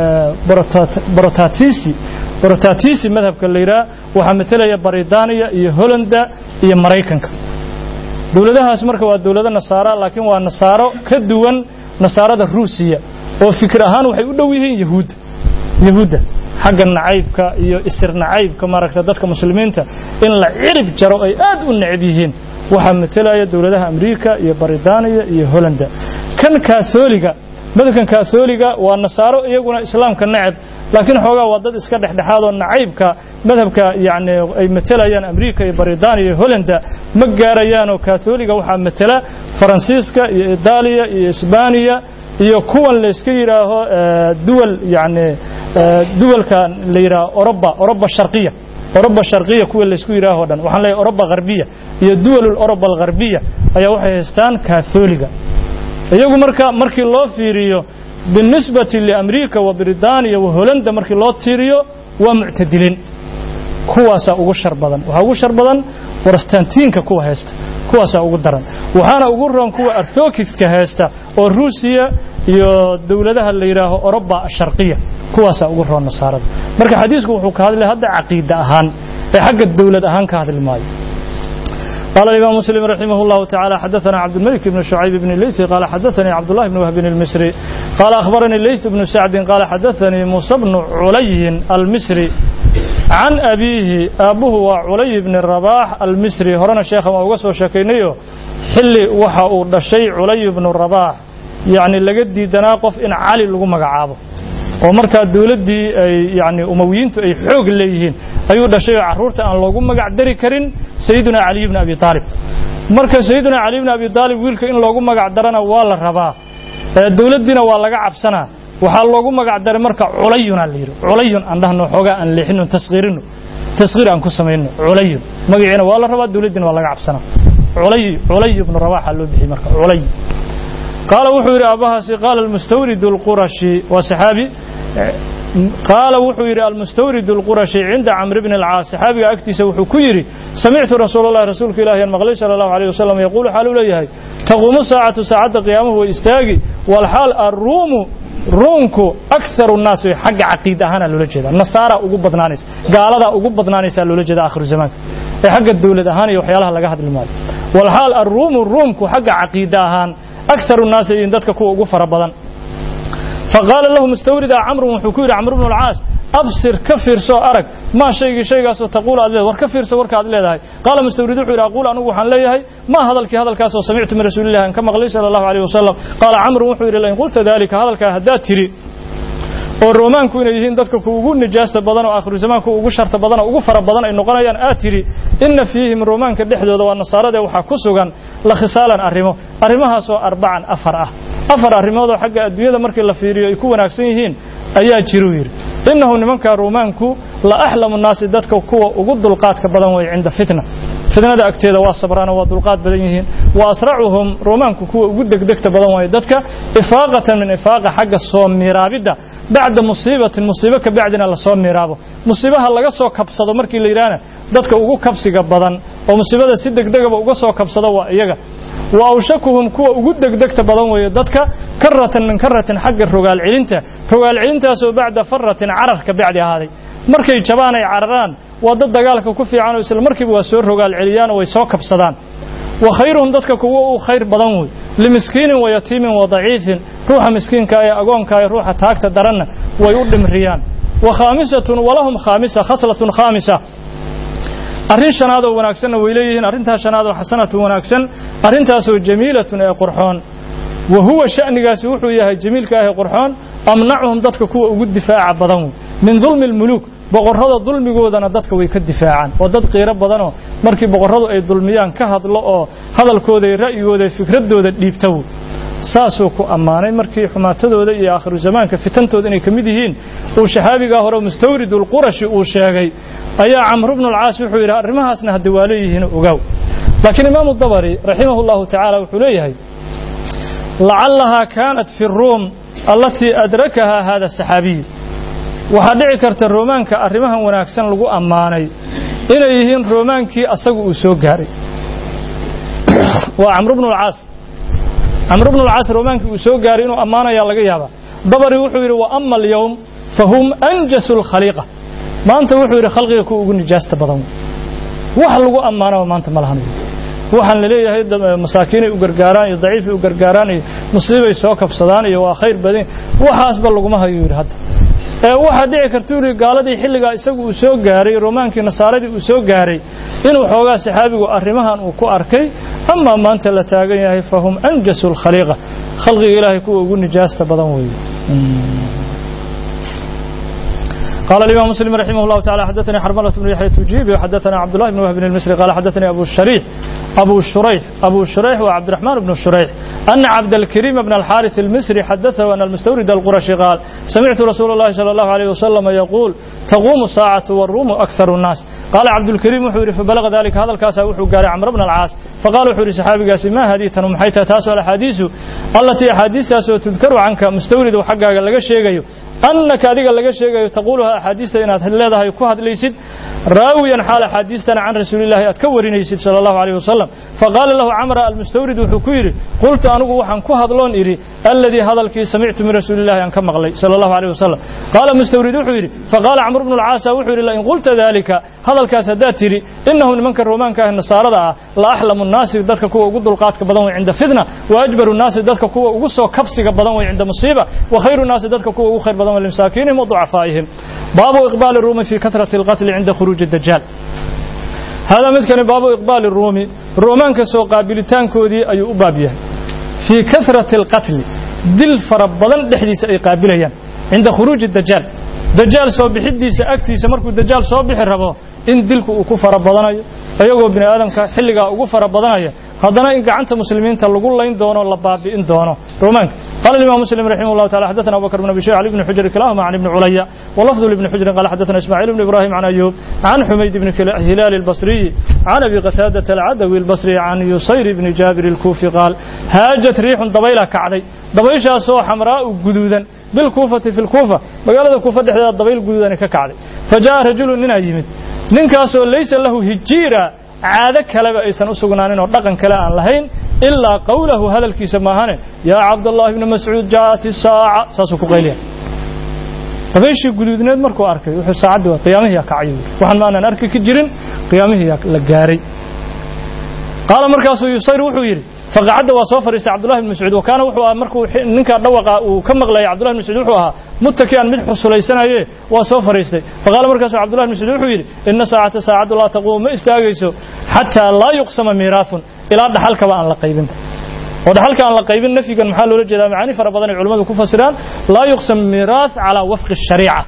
S1: yiraahdo Protestantisi madhabka la yiraahdo waxa matalaya Bariitaaniya iyo Hollanda iyo Mareykanka dawladahaas marka waa dawlado nasaara laakiin waa nasaaro ka duwan nasaarada Ruusiya oo fikir ahaan waxay u dhow yihiin yahuuda xagga nacaybka iyo isir nacaybka maragta dadka muslimiinta in la cirib jaro ay aad u nacib yihiin waxa matalaya dawladaha Ameerika iyo Bariitaaniya iyo Hollanda kan Catholiga madhabkan Catholiga waa nasaaro iyaguna islaamka nacib laakiin xoogaa waa dad iska dhexdhexaad oo nacaybka madhabka yaani ay matalayaan Ameerika iyo Bariitaaniya iyo Hollanda ma gaarayaan oo Catholiga waxa matala Faransiiska iyo Itaaliya iyo Isbaaniya iyo kuwan la iska yiraahdo duwal yaani duwalka la yiraahdo Europa sharqiya kuwa la isku yiraahdo dhan waxaan leeyahay Europa gharbiya iyo duwal Europa gharbiya ayaa waxay haystaan Catholiga iyagu markii loo fiiriyo بالنسبة لأمريكا وبريطانيا وهولندا markii loo tiiriyo waa mu'tadilin kuwaasa ugu sharbadaan waxa ugu sharbadaan Protestantiinka kuwa haysta kuwaasa ugu daran waxaana ugu roon kuwa Orthodoxiska haysta oo Ruusiya iyo dawladaha la yiraahdo Europa sharqiya kuwaasa ugu roon nasaarada marka xadiisku wuxuu ka hadlay hadda caqiida ahaan ee xagga dawlad ahaan ka hadlay قال الإمام مسلم رحمه الله تعالى حدثنا عبد الملك بن شعيب بن الليثي قال حدثني عبد الله بن وهب المصري قال أخبرني الليث بن سعد قال حدثني موسى بن علي المصري عن أبيه أبوه وعلي بن الرباح المصري هرنا الشيخ ما وقصوا شكينيه حلي وحاو الشيء علي بن الرباح يعني لقد تناقف إن علي لقوم قعابه ومركا دولدي يعني أمويينتو أي حوق ليهين أيو دشي عرورته أن لوغو مغا دري كرين سيدنا علي بن أبي طالب marka سيدنا علي بن أبي طالب wiilka in loogu magac darana waa la rabaa dawladina waa laga cabsanaa waxa loogu magac daray marka culayuna la yiri culayun aan dhahno xoga aan leexino tasqiir aan ku sameeyno culayun magaciina waa la rabaa dawladina waa laga cabsanaa culay ibn rawaha loo bixi marka culay قال وحير أباهاسي قال المستورد القرشي وصحابي قال وحير المستورد القرشي عند عمرو بن العاص صحابي أكتس وحكيري سمعت رسول الله رسولك إلهي المغلي صلى الله عليه وسلم يقول حال ليه تقوم الساعة ساعة قيامه وإستاغي والحال رومكو أكثر الناس حق عقيدة هنا لولجدا النصارى أقوب بدنانيس قال هذا أقوب بدنانيس لولجدا آخر الزمان حق الدولة هنا يوحيالها لقاهد المال والحال الرومكو حق عقيدة هنا أكثر الناس يندتك كوا وقفر بدن فقال له مستورد عمرو وحكير عمرو بن العاص أبصر كفر سو أرك ما شيء سو تقول هذا وركفر سو ورك هذا قال مستورد وحير أقول أنا وحن ليه ما هذا الكاس وسمعت من رسول الله كما قال صلى الله عليه وسلم قال عمرو وحير لين قلت ذلك هذا الكهدات تري والرومان كون يهين دتك كوغو نجاسة بدن وآخر زمان كوغو شرط بدن وغو فر بدن إنه قنايان آتري إن فيهم الرومان كدحدود والنصارى وحا كسوغان لخصالا أرمها سو أربعا أفر أرمها حق الدنيا مركي لفيريو يكون أكسينهين أيا جيروير إنه نمنك رومانكو لا أحلم الناس دتك كوا وغد القات كبدن وي عند فتنة دا أكتيدا والصبران والدلقات بدنيهين وأسرعهم رومانكو كوا وغد دكت بدن وي دتك إفاقة من إفاقة حق الصوم ميرابدا بعد مصيبة كبعدنا لصوم ميرابو مصيبة laga soo kabsado markii la yiraahdo dadka ugu kabsiga badan oo musiibada si degdeg ah uga soo kabsado waa iyaga وأوشكهم كوا وجود دكتة بدن ويدتك كرة من كرة حق الرجال علنته سو بعد فرة عرر كبعد هذه مركي جباني عرران وضد دجالك كفي عنه يسل مركب وسور رجال عليان ويسوق بصدان وخيرهم دتك كوا خير بدن لمسكين ويتيم وضعيف روح مسكين كاي أقون كاي روح تاكت درنا ويقدم الريان وخامسة ولهم خامسة خصلة خامسة arrin shanaad oo wanaagsan way leeyihiin arrintaas shanaad oo xasanatu wanaagsan arrintaas oo jamiilatun ee qurxoon wa huwa sha'nigaasi wuxuu yahay jamiilka ah ee qurxoon amnacuhum dadka kuwa ugu difaaca badan min dhulmi al-muluk boqorrada dulmigoodana dadka way ka difaacaan oo dad qiiro badan oo markii boqorradu ay dulmiyaan ka hadlo oo hadalkooda iyo ra'yigooda iyo fikradooda dhiibto saasoo ku amaanay markii xumaatadooda iyo aakhiru zamaanka fitantooda inay kamid yihiin oo shahaabiga hore mustawridul qurashi uu sheegay ayaa Amr ibn al-Aas wuxuu yiri arrimahaasna hadda waa leeyihiin ogaw laakiin imaam ad-Dabari rahimahullahu ta'ala wuxuu leeyahay la'allaha kanat fi ar-Rum allati adrakaha hada as-sahabi waxa dhici karta Roomaanka arrimahan wanaagsan lagu amaanay inay yihiin Roomaankii asagu uu soo gaaray waa Amr ibn al-Aas عمرو بن العاص رومانك وسو غاري انه امانيا laga yaaba dabari wuxuu yiri wa amma al-yawm fahum anjasu al-khaliqa maanta wuxuu yiri khalqiga ku ugu nijaasta badan wax lagu amaano maanta malahan waxaan leeyahay masaakiinay u gargaaraan iyo daciif u gargaaraan iyo musiibay soo kabsadaan iyo waa khayr badan waxaas ba lagu ma hayo yiri hadda waxa dhici karta yiri gaaladii xilliga isagu uu soo gaaray roomaankii nasaaradii uu soo gaaray inuu xoogaa saxaabigu arrimahan uu ku arkay ama maanta la taagan yahay fahum anjasul khaliqa khalqiga ilaahay kuwa ugu nijaasta badan weey قال الإمام مسلم رحمه الله تعالى حدثني حرملة بن يحيى التجيبي وحدثنا عبد الله بن وهب المصري قال حدثني أبو شريح وعبد الرحمن بن شريح أن عبد الكريم بن الحارث المصري حدثه أن المستورد القرشي قال سمعت رسول الله صلى الله عليه وسلم يقول تقوم الساعة والروم أكثر الناس قال عبد الكريم وحوري فبلغ ذلك هذا الكاس وحو قال عمرو بن العاص فقال وحوري صحابي قاسم ما هذه تنم حيث تاسو الأحاديث التي أحاديثها تذكر عنك مستورد وحقا لغا شيغايو أنك أديك لغا شيغايو تقولها أحاديث إنها هليدها يكوهد ليسد راويا حال حديثنا عن رسول الله أتكورينيسد صلى الله عليه وسلم فقال له عمرو المستورد وحكيري قلت أنا وحن كوهدلون إيري الذي هذا الكي سمعت من رسول الله أن كمغلي صلى الله عليه وسلم قال مستورد وحيري فقال عمرو بن العاص وحيري لئن قلت ذلك هذا الكاس داتري إنه من منكر رومان كان النصارى لا أحلم الناس ذلك كوا وجد القات كبدون عند فتنة وأجبر الناس ذلك كوا وجسوا كبس كبدون عند مصيبة وخير الناس ذلك كوا وخير بدون للمساكين وضعفائهم باب إقبال الروم في كثرة القتل عند خروج الدجال هذا مثل باب إقبال الرومي رومان كسو قابلتان كودي أي أبابيه في كثرة القتل دل فربضان دحديث أي قابليان عند خروج الدجال دجال سو بحديث أكتيس مركو الدجال سو بحربه إن دلك أكو فربضان أيوه بني آدم كحلقة أكو فربضان هذا إن قعنت مسلمين تلقوا الله إن دونه ولا باب إن دونه رومان قال الإمام مسلم رحمه الله تعالى حدثنا أبو بكر بن أبي شيبة علي بن حجر كلاهما عن ابن عليا ولفظ لابن حجر قال حدثنا إسماعيل بن إبراهيم عن أيوب عن حميد بن هلال البصري عن أبي قتادة العدوي البصري عن يصير بن جابر الكوفي قال هاجت ريح ضبيلة كعدي ضبيشة سو حمراء جدودا بالكوفة في الكوفة وقال الكوفة دحدا ضبيل جدودا كعدي فجاء رجل من يمد ننكاسو ليس له هجيرة عادة كلام إنسان أسقنانين ودقن كلام لهين إلا قوله هذا الكيس ماهنه يا عبد الله بن مسعود جاءت الساعة ساسك قيلها طبيش جدودنا مركو أركي وح الساعة دوا قيامه يا كعيور وحن ما أنا أركي كجرين قيامه يا لجاري قال مركز يصير وحوير فقعد وصفر عبد الله بن مسعود وكان وحوا مركو نك دوق وكم غلي عبد الله بن مسعود وحوها متكئا مدح سليسنا وصفر فقال مركز عبد الله بن مسعود وحوير إن ساعة لا تقوم استاغيسو حتى لا يقسم ميراث إلى دحلك وأن لا قيبين ودحلك أن لا قيبين نفي كان محل وجد معاني فربضان العلماء كفسران لا يقسم ميراث على وفق الشريعة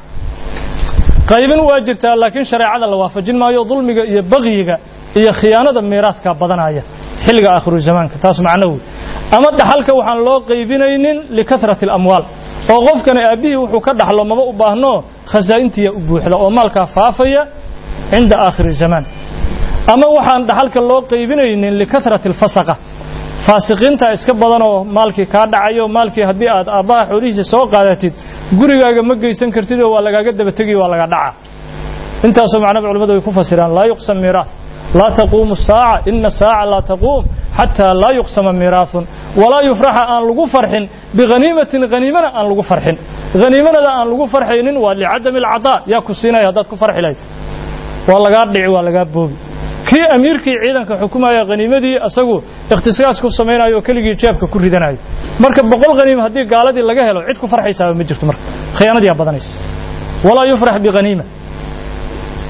S1: قيبين واجرتها لكن شريعة الله وافجين ما يظلم يبغيك هي خيانة الميراث كبضنايا حلقة آخر الزمان كتاس معنوي أما دحلك وحن لو قيبين لكثرة الأموال وقف كان أبيه وحكر دحل ما بأباهنو خزائنتي أبوحدة ومالك فافية عند آخر الزمان أما وحن دحلك لو قيبين لكثرة الفسقة فاسقين تا iska badan oo maalkii ka dhacayo maalkii hadii aad aabaa xuriisa soo qaadatid gurigaaga ma geysan kartid oo waa lagaaga daba tagay waa laga dhaca intaas oo macnaheedu culimadu ay ku fasiraan la yuqsam mirath la taqumu as-sa'a inna as-sa'a la taqum hatta la yuqsam mirath wala yufraha an lagu farxin bighanimatin ghanimana an lagu farxin ghanimana an lagu farxaynin waa li adam al-'ata ya ku siinay hadaad ku farxilay waa laga dhici waa laga boobi kii amiirkii ciidanka xukuumaya qaniimadii asagu ikhtisaas ku sameeynaayo kaligii jeebka ku ridanayo marka 100 qaniim hadii gaaladii laga helo cid ku farxaysaa ma jirto marka khiyaanadii badanaysa wala yufrah bi qaniima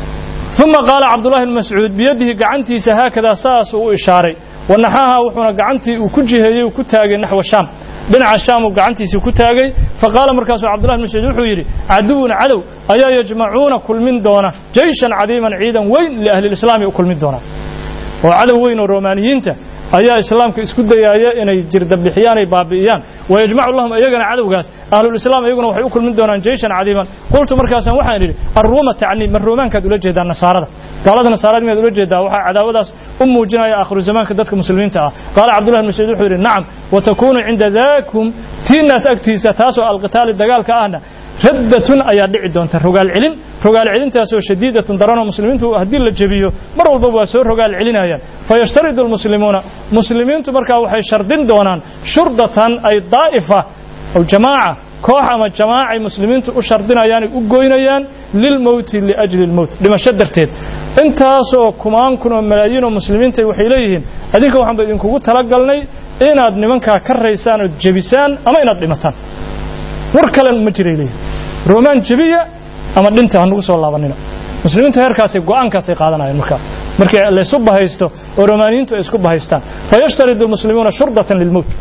S1: ثم قال عبد الله بن مسعود بيده قعنتي هكذا ساس وإشاري ونحاها وحنا قعنتي وكجهي وكتاغي نحو الشام dhinaca shaam uu gacantiisa ku taagay faqala markaas Abdullah ibn Mas'ud wuxuu yiri aduun cadow ayaa yajmacuuna kulmin doona jeyshan cadiiman ciidan weyn li ahli islaam u kulmin doona oo cadow weyn oo Romaaniyiinta ayaa islaamka isku dayaya inay jirda bixiyaan ay baabi'iyaan wayajmacu lahum ayagana cadowgaas ahli islaam ayaguna waxay u kulmin doonaan jeyshan cadiiman qultu markaas waxaan yiri ar-ruuma tacni marruumanka ula jeedaan nasaarada قالنا نصارى ما يقولون جدا وح عداوة أموجنا يا آخر الزمان كذلك مسلمين تعال قال عبد الله بن مسعود وحير نعم وتكون عند ذاكم تين ناس أكتيسة تاسو القتال الدجال كأهنا ردة أياد عدون رجال علم تاسو شديدة درنا مسلمين هديل الجبيو مروا البابا سور رجال علم أيان فيشترط المسلمون مسلمين تمركوا وحي شردين دونان شردة أي ضائفة أو جماعة كوحة ما جماعة مسلمين وشردنا يعني وجوينيان للموت لأجل الموت لما شدرتين انت سو كمان كنا ملايين مسلمين وحيليهم هذيك وحن بدينكم تلقلني إن أدنى من كريسان الجبيسان أما إن أدنى متان وركلا مجري ليه رومان جبية أما دنت هنوصل الله بنينا مسلمين تهر كاسي قوان كاسي قادنا مركا اللي سبها هيستو ورومانيين تو اسكبها هيستان فيشترط المسلمون شرطة للموت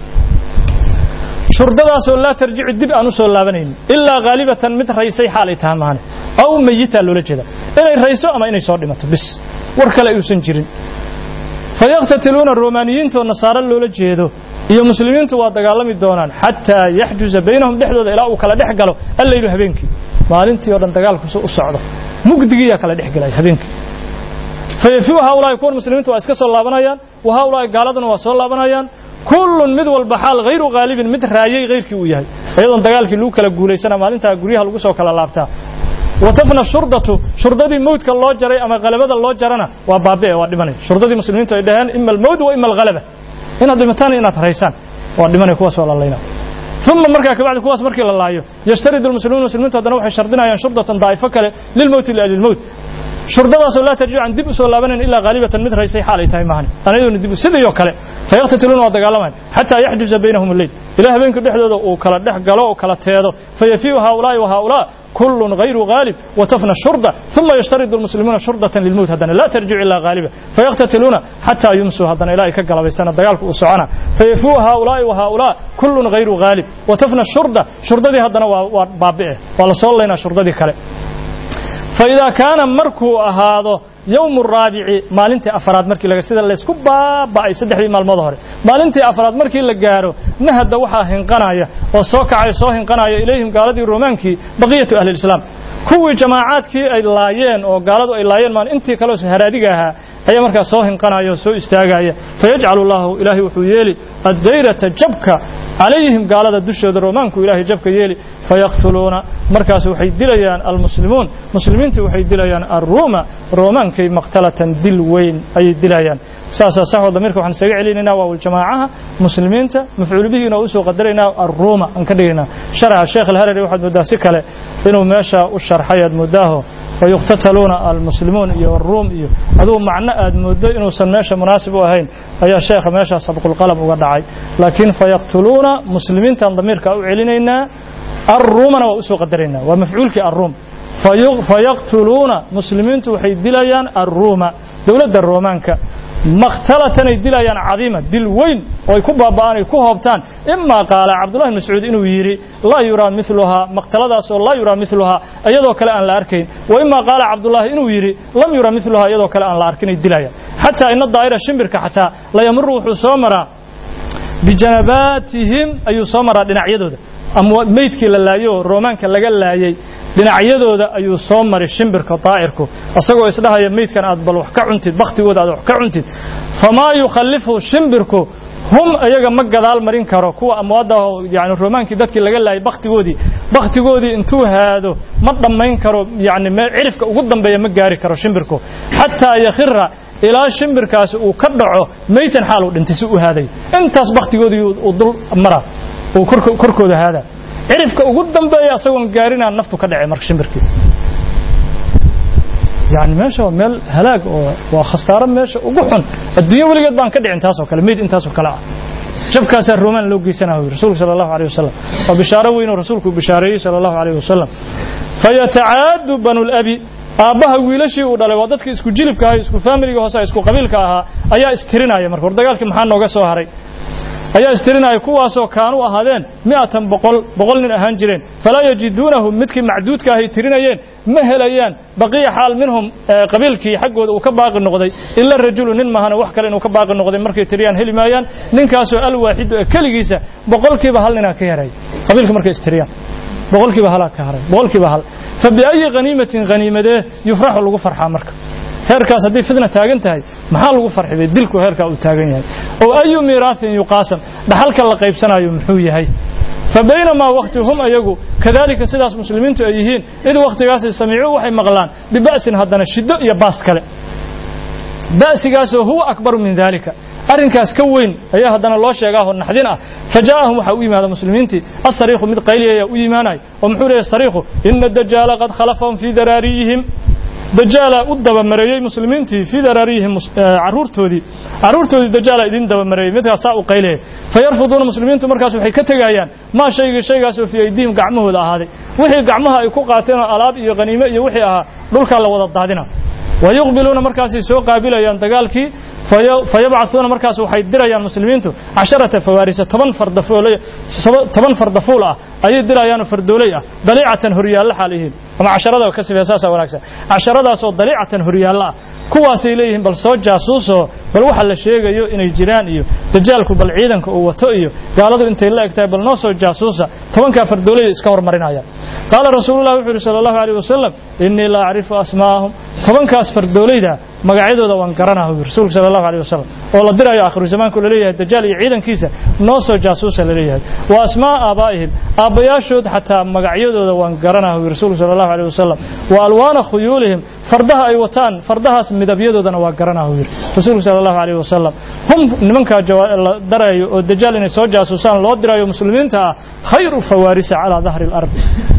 S1: شردadaas oo la tarjici dib aanu soo laabanaynin illa gaalibatan mid raysay xaalaytaan maana aw mayita loo jeeda inay rayso ama inay soo dhimato bis war kale ayuusan jirin fayaqtatiluna romaaniyiinta oo nasaara loo jeedo iyo muslimiintu waa dagaalami doonaan hatta yaxjuza baynahum dhexdooda ilaa uu kala dhex galo allaylu habeenkii maalintii oo dhan dagaalku u socdo mugdigiya kala dhex galay habeenkii fayafiu haulaa kuwa muslimiintu waa iska soo laabanayaan wa haulaa gaaladuna waa soo laabanayaan كل مد والبحال غير غالب مد رايي غيركي uu yahay ayadoo dagaalkii lagu kala guuleysana maalinta guriyaha lagu soo kala laabtaa watafna shurdadii mawdka loo jaray ama qalabada loo jarana waa baabee waa dhimanay shurdadii muslimiintu ay dhahan imma al-mawd wa imma al-ghalaba inaad dhimataan inaad raysaan waa dhimanay kuwa soo laalayna ثم markaa ka bacdi kuwaas markii la laayo yashtarid al-muslimuun muslimiintu hadana waxay shardinayaan shurdatan daaifa kale lil mawt ila al-mawt شردadaas oo la tarjiic aan dib u soo laabanan ila gaalibatan mid raysay xaalay tahay maahan anayadu dib sidoo kale fayaqtatiluna wa dagaalamaan hatta yaxjuza baynahum al-layl ila habeenka dhexdooda uu kala dhex galo oo kala teedo fayafiu haulaa wa haulaa كل غير غالب وتفنى الشردة ثم يشترط المسلمون شردة للموت هذا لا ترجع إلا غالبا فيقتتلون حتى يمسوا هذا إلى كقلب يستنى الدجال وسعنا فيفو هؤلاء وهؤلاء كل غير غالب وتفنى شردة هذا وبابئه ولا صلينا شردة كله فإذا كان مركو هذا يوم الرابع مالنتي أفراد مركي لقى سيدا ليسكو باي سدحدي مال مظهر مالنتي أفراد مركي لقارو نهد وحا هنقنايا وصوكع يصوه هنقنايا إليهم قالوا رومانكي بقية أهل الإسلام كوي جماعات كي أي لايين أو قالوا أي لايين مان انتي كالوس هرادقها أي مركا صوه هنقنايا وصوه استاقايا فيجعل الله إلهي وحويلي الديرة جبكة عليهم قالوا الدشة الرومانكو إلهي جبك يلي فيقتلون مركز وحي دليان المسلمون مسلمين وحي دليان الروما رومان كي مقتلة دلوين أي دليان ساسا سحو ضميرك وحن سيقع لنا والجماعة مسلمين مفعول به نوسو قدرنا الروما انكدرنا شرع الشيخ الهرري واحد مداسك له إنه ماشى الشرحية مداه ويقتتلون المسلمون والروم هذا معنى مدة إنه سنماشى مناسب وهين أي شيخ ماشى سبق القلم وقدعي لكن فيقتلون مسلمين ضميرك أو علينا الرومان وأسو قدرنا ومفعول كالروم فيقتلون مسلمين وحي دليان الروما دولة الرومان مقتلة دليان عظيمة دل وين ويكون بابان يكون هبطان إما قال عبد الله بن مسعود إنه يري لا يرى مثلها مقتلة لا يرى مثلها أيضا كلا أن لا أركين وإما قال عبد الله إنه يري لم يرى مثلها أيضا كلا أن لا أركين الدليان حتى إن الدائرة شمبرك حتى لا يمر حسامرا بجنباتهم أي سامرا لنعيده meydkii la laayo roomaanka laga laayay dhinacyadooda ayuu soo maray shimbirka daa'irku asagoo isdhahay meydkan aad bal wax ka cuntid baqtigooda aad wax ka cuntid fama yukhallifu shimbirku hum ayaga ma gadaal marin karo kuwa amwaada yaani roomaankii dadkii laga laayay baqtigoodii intuu haado ma dhamayn karo yaani cirifka ugu dambeeya ma gaari karo shimbirku hatta yakhira ilaa shimbirkaas uu ka dhaco meeytan xaal uu dhintay si uu haaday intaas baqtigoodii uu dul mara korkooda hada cirifka ugu dambeeya asagoon gaarinaan naftu ka dhacay marka shimbirkii yani meesha meel halaag oo khasaaro meesha ugu xun adduunyo waligeed baan ka dhicin taas oo kale meed intaas oo kale ah jabkaas roomaan loo geysanayo rasuulka sallallahu alayhi wasallam oo bishaaro weyn oo rasuulku bishaareeyay sallallahu alayhi wasallam fayataadu banu al-abi aabaha wiilashii uu dhalay waa dadkii isku jilibka ahaa isku family-ga hoose isku qabiilka ahaa ayaa istirinaya marka dagaalkii maxaa nooga soo haray ayaa istirinaya kuwaasoo kaanu ahaadeen 100 nin ahaan jireen falaa yajiduunahu midkii macduudka ahay tirinayeen ma helayaan baqiya xaal minhum qabiilkii xaqooda uu ka baaqi noqday illa rajulu nin mahana wax kale inuu ka baaqi noqday markay tiriyaan heli maayaan ninkaasoo alwaaxid kaligiisa 100kiiba hal nina ka yaray qabiilka markay istiriyaan 100kiiba hal ka haray 100kiiba hal fa bi ay ghanimatin ghanimade yufrahu lagu farxaa marka heerkaas hadii fidna taagan tahay maxaa lagu farxibay dilku heerka uu taagan yahay oo ayu miiraasin yuqasam dhaxalka la qaybsanayo muxuu yahay فبينما وقتهم أيجو كذلك سداس مسلمين تأيهين إذا وقت جالس سمعوا وحي مغلان ببأس هذا الشدة يباس كله بأس جالسه هو أكبر من ذلك أرنكاس كوين أيه هذا الله شجعه النحدنا فجاءهم حويم هذا مسلمين الصريخ من قيلي يا إيماني ومحور الصريخ إن الدجال قد خلفهم في ذراريهم دجال أدب مريي مسلمين في ذراريهم عرورتودي دجال إذن دب مريي مثل ساء قيله فيرفضون مسلمين مركز وحي كتغايان ما شيء في أيديهم قعمه ذا هذا وحي قعمها يكون قاتنا ألاب غنيمة وحيها دولك الله وضع دادنا ويقبلون مركز سوق قابلة ينتقالكي فيبعثون مركز وحي الدريان مسلمين 10 فوارس 8 فرد فولة أي الدريان فردولية ضليعة هريال حالهم ومع 10 وكسب أساسا ونكسا 10 صوت ضليعة هريال kuwaasay leeyihiin bal soo jaasuuso bal waxa la sheegayo inay jiraan iyo dajaalku bal ciidanka uu wato iyo gaaladu intay la egtahay bal noo soo jaasuusa 10ka fardoolay iska hormarinaya qaala rasuulullaahi sallallahu alayhi wasallam inni la a'rifu asmaahum 10kaas fardoolayda magacyadooda waan garanahay rasuulka sallallahu alayhi wasallam oo la dirayo akhir zamaanku la leeyahay dajaal iyo ciidankiisa noo soo jaasuusa la leeyahay wa asmaa aabaa'ihim aabayaashood xataa magacyadooda waan garanahay rasuulka sallallahu alayhi wasallam wa alwaana khuyulihim fardaha ay wataan fardahaas midabyadoodana waa garanahay rasuulka sallallahu alayhi wasallam hum nimanka darayo oo dajaal inay soo jaasuusaan loo dirayo muslimiinta khayru fawarisa ala dhahri al-ard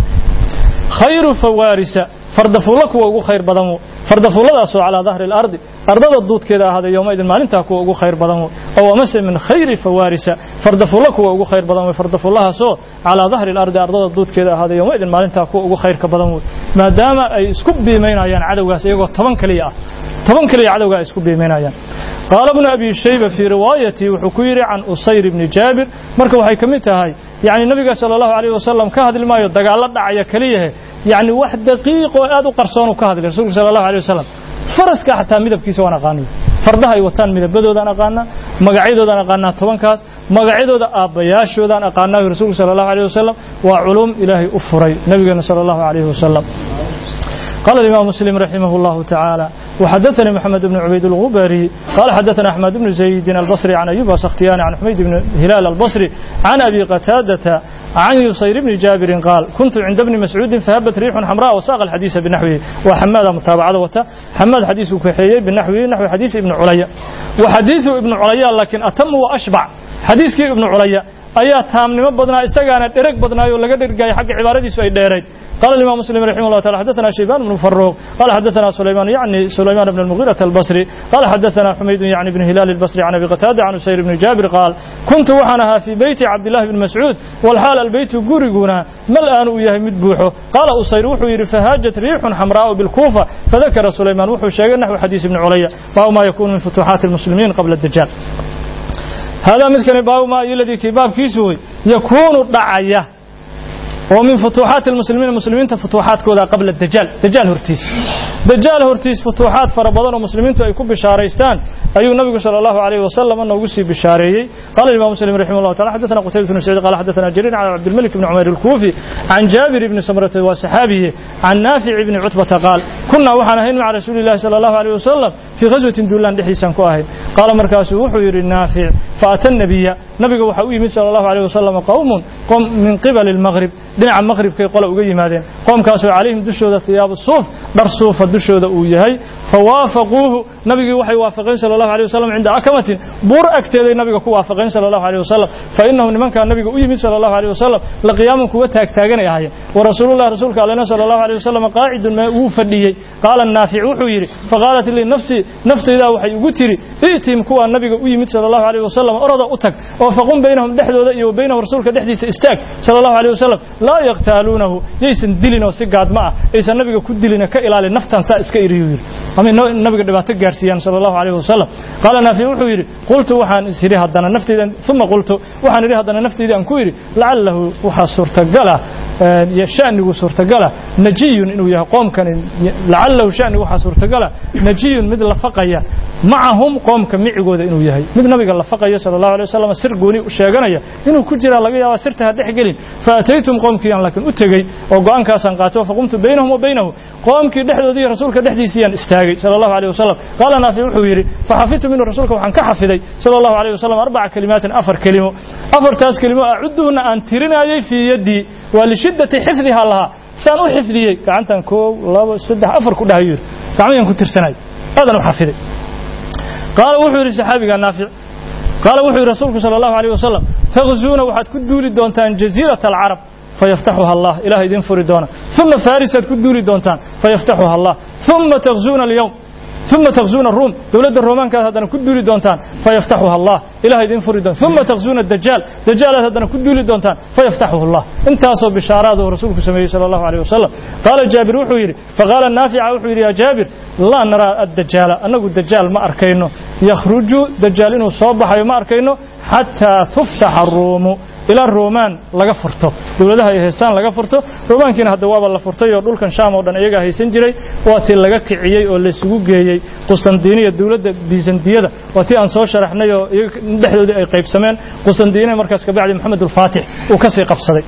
S1: khayru fawarisa fardafulku ugu khayr badan fardafuladaas oo ala dhahri al-ard ardada duudkeeda ahada yoomaydin maalinta ku ugu khayr badan oo amase min khayri fawarisa fardafulku ugu khayr badan fardafulahaas oo ala dhahri al-ard ardada duudkeeda ahada yoomaydin maalinta ku ugu khayrka badan maadaama ay isku biimeynayaan cadawgaas iyagoo 10 kaliya cadawga isku biimeynayaan قال ابن أبي شيبة في روايته وحكير عن أسير بن جابر مركب waxay kamid tahay يعني النبي صلى الله عليه وسلم ka hadli maayo dagaal la dhacay kaliya يعني واحد دقيقة aad u qarsoon ka hadlay rasuulka صلى الله عليه وسلم faraska xataa midabkiisa waan aqaanay fardaha ay wataan midabadooda aan aqaana magacyadooda aan aqaana 10kaas magacyadooda aabayaashooda aan aqaana rasuulka صلى الله عليه وسلم waa culum ilaahay u furay nabiga صلى الله عليه وسلم قال الإمام مسلم رحمه الله تعالى وحدثني محمد بن عبيد الغبري قال حدثنا أحمد بن زيد البصري عن أيوب السختياني عن حميد بن هلال البصري عن أبي قتادة عن يصير بن جابر قال كنت عند ابن مسعود فهبت ريح حمراء وساق الحديث بنحوه وحماد متابعة حماد حديث كحيي بنحوه نحو حديث ابن عليا وحديث ابن عليا لكن أتم وأشبع حديث ابن عليا ayaa taamnimo badnaa isagaana dhereg badnaayo laga dhirgay xaq cibaaradiisu ay dheereed قال الإمام مسلم رحمه الله تعالى حدثنا شيبان بن فروق قال حدثنا سليمان يعني سليمان بن المغيرة البصري قال حدثنا حميد يعني بن هلال البصري عن أبي قتادة عن سير بن جابر قال كنت وحنها في بيت عبد الله بن مسعود والحال البيت غرغنا ملآن وياه مدبوحه قال أسير وحو فهاجت ريح حمراء بالكوفة فذكر سليمان وحو شيئا نحو حديث ابن عليا وهو ما يكون من فتوحات المسلمين قبل الدجال هذا مثل باب ما الذي كباب كيسوي يكون دعية ومن فتوحات المسلمين فتوحات كذا قبل دجال هرتيس فتوحات فربضان المسلمين يكون بشاريستان أي النبي صلى الله عليه وسلم أنه يقصي بشاريه قال الإمام مسلم رحمه الله تعالى حدثنا قتيبة بن سعيد قال حدثنا جرير عن عبد الملك بن عمير الكوفي عن جابر بن سمرة وصحابه عن نافع بن عتبة قال كنا وحنا هين مع رسول الله صلى الله عليه وسلم في غزوة دولان دحيسان كواهي قال مركز وحير النافع فأتى النبي وحوي صلى الله عليه وسلم قوم من قبل المغرب دنع المغرب كي قالوا uga yimaadeen qoomkaasoo عليهم dushooda ثياب الصوف dar suufa dushooda uu yahay fawaafaquuhu nabigi waxay waafaqeen sallallahu alayhi wasallam inda akamatin bur agteeday nabiga ku waafaqeen sallallahu alayhi wasallam fa innahu nimanka nabiga u yimid sallallahu alayhi wasallam la qiyaamun kuwa taagtaagan ay wa rasuulullaahi rasuulka allana sallallahu alayhi wasallam qaa'idun ma uu fadhiyay qaala naafi' wuxuu yiri faqaalat li nafsi naftayda waxay ugu tiri iitim kuwa nabiga u yimid sallallahu alayhi wasallam orada u tag oo faqum baynahum dhaxdooda iyo baynahu rasuulka dhaxdiisa istaag sallallahu alayhi wasallam la yaqtaaluunahu yaysan dilin oo si gaad ma ah aysan nabiga ku dilina ka ilaali naftan saa iska iriyuu ama nabiga dhibaato gaarsiiyaan sallallahu alayhi wasallam qala nafi wuxuu yiri qultu waxaan isiri hadana naftayda thumma qultu waxaan iri hadana naftayda aan ku yiri la'allahu waxa suurtagala ya shanigu suurtagala najiyun inuu yahay qoomkan la'allahu shanigu waxa suurtagala najiyun mid la faqaya macahum qoomka micigooda inuu yahay mid nabiga la faqayo sallallahu alayhi wasallam sir gooni u sheeganaya inuu ku jira laga yaabo sirta dhex gelin faataytum qoomkii aan laakiin u tagay oo go'aankaas aan qaato faqumtu baynahum wa baynahu qoomkii dhexdoodii rasuulka dhexdiisii istaagay sallallahu alayhi wasallam qala nafi wuxuu yiri fahafitu min rasuulka waxaan ka xafiday sallallahu alayhi wasallam arba'a kalimaatan afar kalimo afartaas kalimo aacuduhuna aan tirinayay fi yadi wa li shiddati hifdhiha laha saan u xifdiyay gacantan 1 2 3 4 ku dhahayo gacmahan ku tirsanay adan u xafiday qala wuxuu yiri saxaabiga nafi qala wuxuu yiri rasuulku sallallahu alayhi wasallam taghzuna waxaad ku duuli doontaan jaziirat al-arab فيفتحها الله إله يدين فريدونا ثم فارس كدولي دونتان فيفتحها الله ثم تغزون اليوم ثم تغزون الروم دولة الرومان كانت هذا كدولي دونتان فيفتحها الله إله يدين فريدون ثم تغزون الدجال دجال هذا كدولي دونتان فيفتحه الله انتهى بشارات ورسولك صلى الله عليه وسلم قال جابر وحويري فقال النافع وحويري يا جابر لا نرى الدجال أنه الدجال ما أركينه يخرج دجالين صباح ما أركينه حتى تفتح الروم إلى الرومان laga furto dawladaha ay haystaan laga furto Roomaankiina hadda waa la furtay oo dhulkan Shaam oo dhan iyaga haysan jiray waa tii laga kiciyay oo la isugu geeyay Qustantiniya dawladda Byzantiyada waa tii aan soo sharaxnay oo dhexdoodii ay qaybsameen Qustantiniya markaas ka bacdi Maxamed al-Faatix uu ka sii qabsaday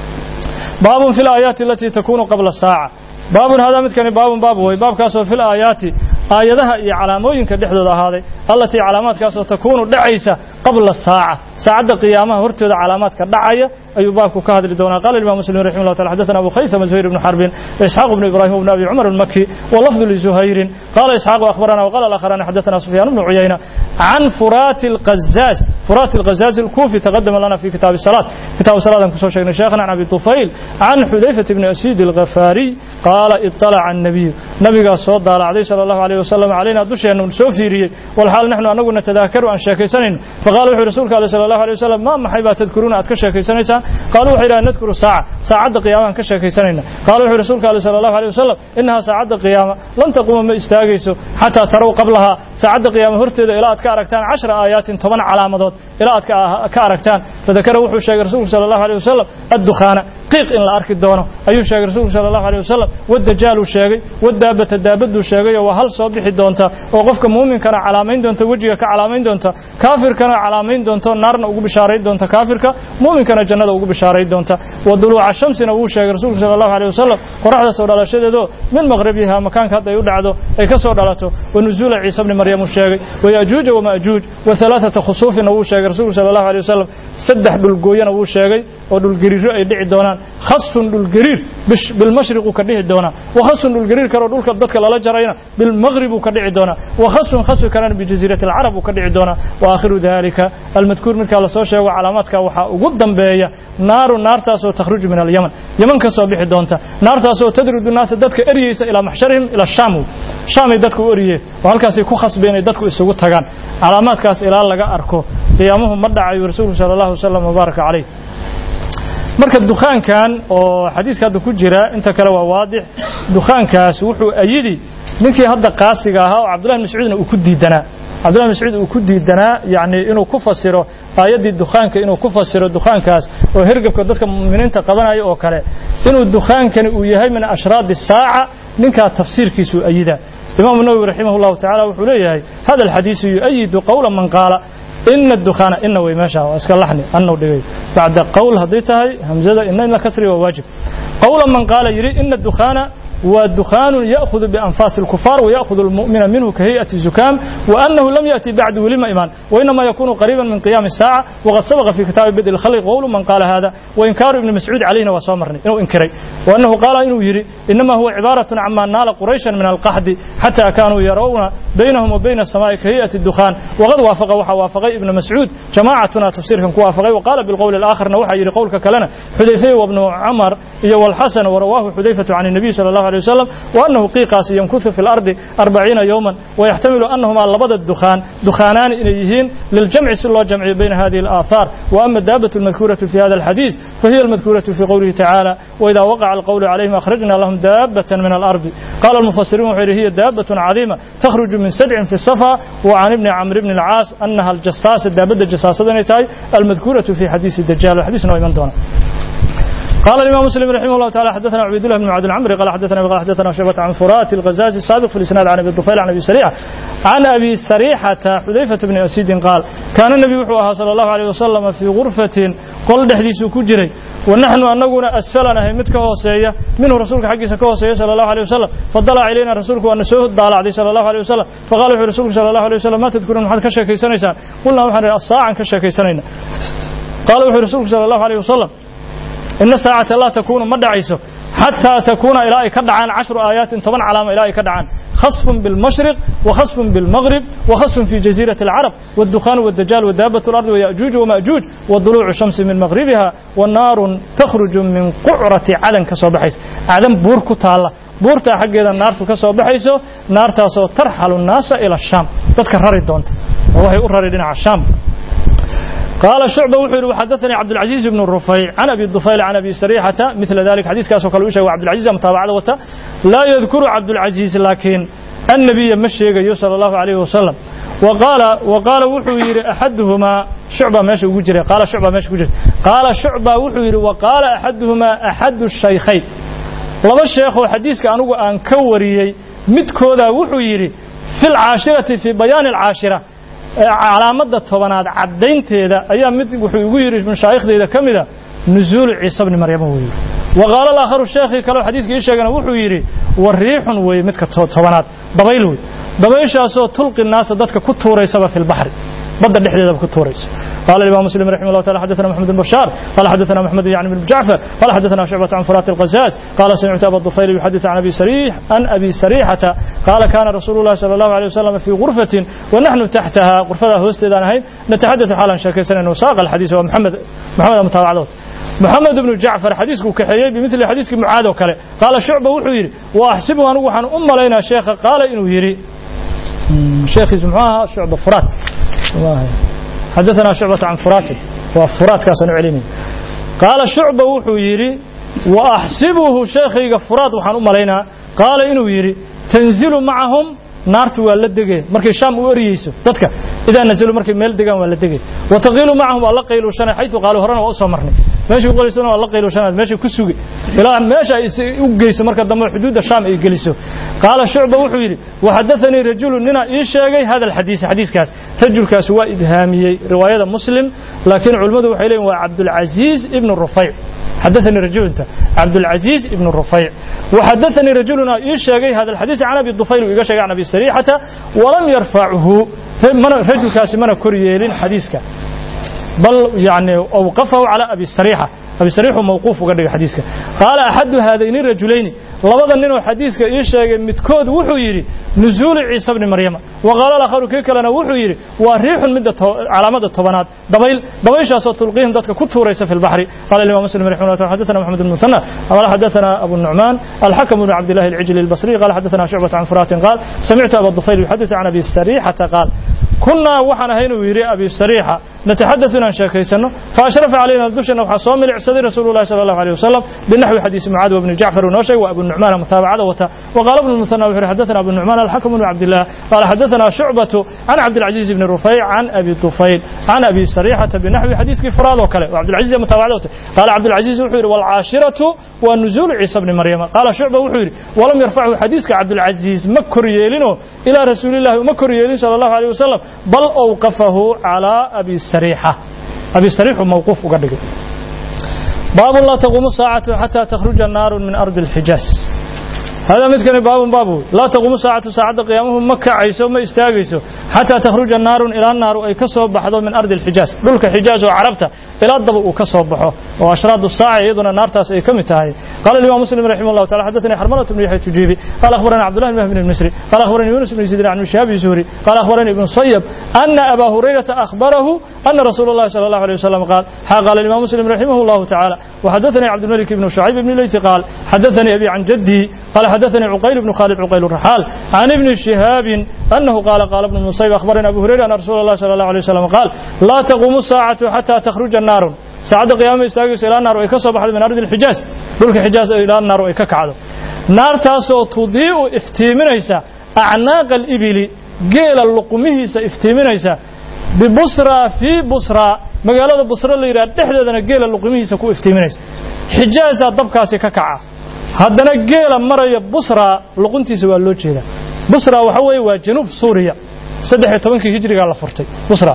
S1: baabun fil aayaati allati takunu qabla saa'a baabun hada midkani baab way baabkaas oo fil aayaati aayadaha iyo calaamooyinka dhexdooda ahaaday allati calaamaadkaas oo takunu dhacaysa qabla saa'a saacada qiyaamaha hortooda calaamaadka dhacaya ayuu baabku ka hadli doonaa qala imam muslim rahimahullah ta'ala hadathana abu khaythama zuhair ibn harb ishaq ibn ibrahim ibn abi umar al-makki wa lafdhu li zuhair qala ishaq akhbarana wa qala al-akharani hadathana sufyan ibn uyayna an furat al-qazzaz al-kufi taqaddama lana fi kitab as-salat an kusoo sheegnay sheekhana abi tufayl an hudayfa ibn asid al-ghafari qala ittala' an-nabiy nabiga soo daalacday sallallahu alayhi wasallam alayna dusheena soo fiiriyay wal hal nahnu anagu natadaakaru an sheekaysanayno faqala rasuulka sallallahu alayhi wasallam ma maxayba tadkuruna ad ka sheekaysanaysan qaaluu waxay yiraahdeen nadkuru saacada qiyaamaha ka sheekaysanayna qaaluu rasuulka sallallahu alayhi wasallam innaha saacada qiyaama lan taquma ma istaagayso hatta taraw qablaha saacada qiyaama horteeda ilaa aad ka aragtaan 10 aayatin 10 calaamadood ilaa aad ka aragtaan fadakara wuxuu sheegay rasuulka sallallahu alayhi wasallam ad-dukhana qiiq in la arki doono ayuu sheegay rasuulka sallallahu alayhi wasallam wad-dajaal sheegay wad-daabata daabadu sheegay oo hal soo bixi doonta oo qofka muuminkana calaamayn doonta wajiga ka calaamayn doonta kaafirkana calaamayn doonta naarna ugu bishaareyn doonta kaafirka muuminkana jannada ugu bishaareyn doonta waduluuca shamsina uu sheegay rasuulka sallallahu alayhi wasallam qoraxda soo dhalashadeedo min maqribiha makaanka hadda ay u dhacdo ay ka soo dhalato wa nuzuula ciisa ibn maryam sheegay wa yajuuj wa maajuuj wa thalathata khusufina uu sheegay rasuulka sallallahu alayhi wasallam saddex dhul gooyana uu sheegay oo dhul gariiro ay dhici doonaan khasfun dhul gariir bil mashriq ka dhici doona wa khasfun dhul gariir karo dhulka dadka lala jarayna bil maghrib ka dhici doona wa khasfun khasf kana bi jazirati al-arab ka dhici doona wa akhiru dhalika al-madhkur marka la soo sheego calaamaadka waxa ugu dambeeya naartaas oo takhruj min al-yaman ka soo bixi doonta naartaas oo tadridu naas dadka eriyaysa ila mahsharihim ila sham dadku eriyay oo halkaas ay ku khasbeen dadku isugu tagaan calaamaadkaas ilaa laga arko qiyaamuhu ma dhacayo rasuulku sallallahu alayhi wasallam baraka alayhi marka dukhaankan oo xadiiska hadda ku jira inta kale waa waadix dukhaankaas wuxuu ayidi ninkii hadda qaasiga ahaa oo Abdullah ibn Mas'uudna uu ku diidanaa Abdullah ibn Mas'uud uu ku diidanaa yaani inuu ku fasiro aayadii dukhaanka inuu ku fasiro dukhaankaas oo hergabka dadka muuminiinta qabanayo oo kale inuu dukhaankan uu yahay min ashraadi saa'a ninka tafsiirkiisu ayida Imam an-Nawawi rahimahullah ta'ala wuxuu leeyahay hada al-hadith yu'ayyidu qawla man qala إن الدخان إن ويمشى وأسكال لحني أنه دقيق بعد قول هديتها همزة إن كسر وواجب قولا من قال يريد إن الدخان والدخان يأخذ بأنفاس الكفار ويأخذ المؤمن منه كهيئة الزكام وأنه لم يأتي بعده لما إيمان وإنما يكون قريبا من قيام الساعة وقد سبق في كتاب بدء الخلق قول من قال هذا وإنكار ابن مسعود علينا وصامرني إنه إنكري وأنه قال إنه يري إنما هو عبارة عما نال قريشا من القحط حتى كانوا يرون بينهم وبين السماء كهيئة الدخان وقد وافق ابن مسعود جماعتنا تفسيرهم كوافقي وقال بالقول الآخر نوحى يري قولك كلنا حذيفة وابن عمر والحسن ورواه حذيفة عن النبي صلى الله عليه عليه وسلم وأنه قيقاس يمكث في الأرض 40 يوما ويحتمل أنهما لبض دخانان إليهين للجمع سلو جمع بين هذه الآثار وأما الدابة المذكورة في هذا الحديث فهي المذكورة في قوله تعالى وإذا وقع القول عليهم أخرجنا لهم دابة من الأرض قال المفسرون هي دابة عظيمة تخرج من سدع في الصفا وعن ابن عمرو بن العاص أنها الجساس الدابة الجساسة المذكورة في حديث الدجال والحديث نوع من دونه قال الإمام مسلم رحمه الله تعالى حدثنا عبد الله بن معاذ العمري قال حدثنا شعبة عن فرات الغزازي السابق في الإسناد عن أبي الطفيل عن أبي سريحة عن أبي سريحة حذيفة بن أسيد قال كان النبي صلى الله عليه وسلم في غرفة قل دحديس كجري ونحن أنقنا أسفلنا همتك وسيئة منه رسولك حقيس كوسيئة صلى الله عليه وسلم فضلع علينا رسولك وأن سوه الضالع عليه صلى الله عليه وسلم فقال رسولك صلى الله عليه وسلم ما تذكرون محد كشكي سنيسان قلنا محد الصاع كشكي سنين قال رسولك صلى الله عليه وسلم إن الساعة لا تكون مدعيسه حتى تكون إلى كدعان 10 آيات طبعا علامة إلى كدعان خصف بالمشرق وخصف بالمغرب وخصف في جزيرة العرب والدخان والدجال ودابة الأرض ويأجوج ومأجوج وضلوع الشمس من مغربها والنار تخرج من قعرة عدن كصوبحيس عدن بوركو تالا بورتا حق النار كصوبحيسو نار تاسو ترحل الناس إلى الشام تتكرر دونت وهي أرر على الشام قال شعبة وحير وحدثني عبد العزيز بن الرفيع عن أبي الضفيل عن أبي سريحة مثل ذلك حديث كاسو كالوشة وعبد العزيز متابعة وتا لا يذكر عبد العزيز لكن النبي مشي صلى الله عليه وسلم وقال وحير أحدهما شعبة ماشي وجري قال شعبة ماشي وجري قال شعبة وحير وقال أحدهما أحد الشيخين لما الشيخ وحديث كانوا أن كوريي متكودا وحير في العاشرة في بيان العاشرة علامة الطبنات عدين تيدا أيام مت وحير من شيخ كمدا نزول عيسى بن مريم وحير وقال الآخر الشيخ كلو حديث كيش كان وحير والريح ومتك طبنات ضبيلوي ضبيش أسو تلقي الناس ضدك كتوري سبب في البحر بدأ الحديث كتوري قال الإمام مسلم رحمه الله تعالى حدثنا محمد بن بشار قال حدثنا محمد يعني بن جعفر قال حدثنا شعبة عن فرات الغزاز قال سمعت أبا الضفيل يحدث عن أبي سريحة قال كان رسول الله صلى الله عليه وسلم في غرفة ونحن تحتها غرفتها هوستدانهين نتحدث حالا شاكي سنة وساق الحديث ومحمد متابعة محمد بن جعفر حديثك كحيي بمثل حديثك معاذ وكله قال شعبة وحيري وأحسبه أن وحن لنا شيخ قال إنه يري شيخ اسمها شعبة فرات حدثنا شعبة عن فرات وفرات كاسن عليني قال شعبة وحيري وأحسبه شيخي فرات وحن لنا قال إنه يري تنزل معهم naartu waa la degay markay shaam u oriyeyso dadka idan nazilu markay meel degan waa la degay wa taqilu maahum alla qaylu shana haythu qalu horana waa soo marnay meeshii qolisana alla qaylu shana meeshii ku sugay ilaa meesha ay u geyso marka dambe xuduuda shaam ay geliso qala shu'ba wuxuu yiri wa hadathani rajulun nina ii sheegay hada xadiiskaas rajulkaas waa ibhaamiyay riwaayada muslim laakiin culimadu waxay leeyihiin waa Abdul Aziz ibn Rufay' حدثني رجل عبد العزيز ابن الرفيع وحدثني رجلنا يشاغي هذا الحديث عن ابي الضفيل ويشاغي عن ابي سريحة ولم يرفعه رجل كاسمنا كوريين حديثك بل يعني اوقفه على ابي السريحة ابي السريحة موقوف وقد حديثك قال احد هذين الرجلين لبدا نينو حديثك يشاغي مدكود وحو يري نزول عيسى بن مريم وقال الاخر كلنا وحو يري وريح مده علامه الطبنات ضبيشاس تلقيهم ددك كتوريس في البحر قال الامام مسلم رحمه الله تعالى حدثنا محمد بن المثنى قال حدثنا ابو النعمان الحكم بن عبد الله العجلي البصري قال حدثنا شعبة عن فرات قال سمعت ابا الضفيل يحدث عن ابي السريحة قال كنا وحنا هينو يري ابي السريحة نتحدث عن شيخيسنه فاشرف علينا دشنا وحصوم العسد رسول الله صلى الله عليه وسلم بنحو حديث معاذ وابن جعفر ونوشي وابو النعمان متابعه وقال ابن المثنى حدثنا ابو النعمان الحكم بن عبد الله قال حدثنا شعبة عن عبد العزيز بن الرفيع عن ابي الطفيل عن ابي سريحة بنحو حديث كفراد وكله وعبد العزيز متابعه قال عبد العزيز وحير والعاشرة ونزول عيسى بن مريم قال شعبة وحير ولم يرفعه حديث عبد العزيز مكر يلينه الى رسول الله ومكر يلين صلى الله عليه وسلم بل اوقفه على ابي السريحة ابي السريحة موقوف وقد باب لا تقوم الساعة حتى تخرج النار من أرض الحجاز هذا مثل باب لا تقوم الساعة ساعة قيامهم مكة عيسو ما استاغيسو حتى تخرج النار إلى النار أي كسب بحضو من أرض الحجاز دولك حجاز وعربته إلى الضبء وكسب بحو وأشراط الساعة أيضا النار تاس أي كمتاهي قال الإمام مسلم رحمه الله تعالى حدثني حرملة بن يحيى التجيبي قال أخبرنا عبد الله بن المصري قال أخبرني يونس بن يزيد عن شهاب الزهري قال أخبرني ابن صيب أن أبا هريرة أخبره أن رسول الله صلى الله عليه وسلم قال الإمام مسلم رحمه الله تعالى وحدثني عبد الملك بن شعيب بن ليث قال حدثني أبي عن جدي قال حدثني عقيل بن خالد عقيل الرحال عن ابن شهاب أنه قال ابن المصيب أخبرنا أبو هريرة أن رسول الله صلى الله عليه وسلم قال لا تقوم الساعة حتى تخرج النار ساعة قيامة يستاقس إلى النار ويكسب أحد من أرض الحجاز دولك حجاز إلى النار ويككعده نار تاسو تضيء افتيمنيسا أعناق الإبل قيل اللقمه سافتيمنيسا ببصرة في بصرة مقالة بصرة اللي يراد إحدى قيل اللقمه سكو افتيمنيسا حجاز الضبكاسي ككعة هذا قيل مرة بصرة لقنتي سوى اللوجه بصرة وحوي وجنوب سوريا 13 هجري قال فرتي بصرة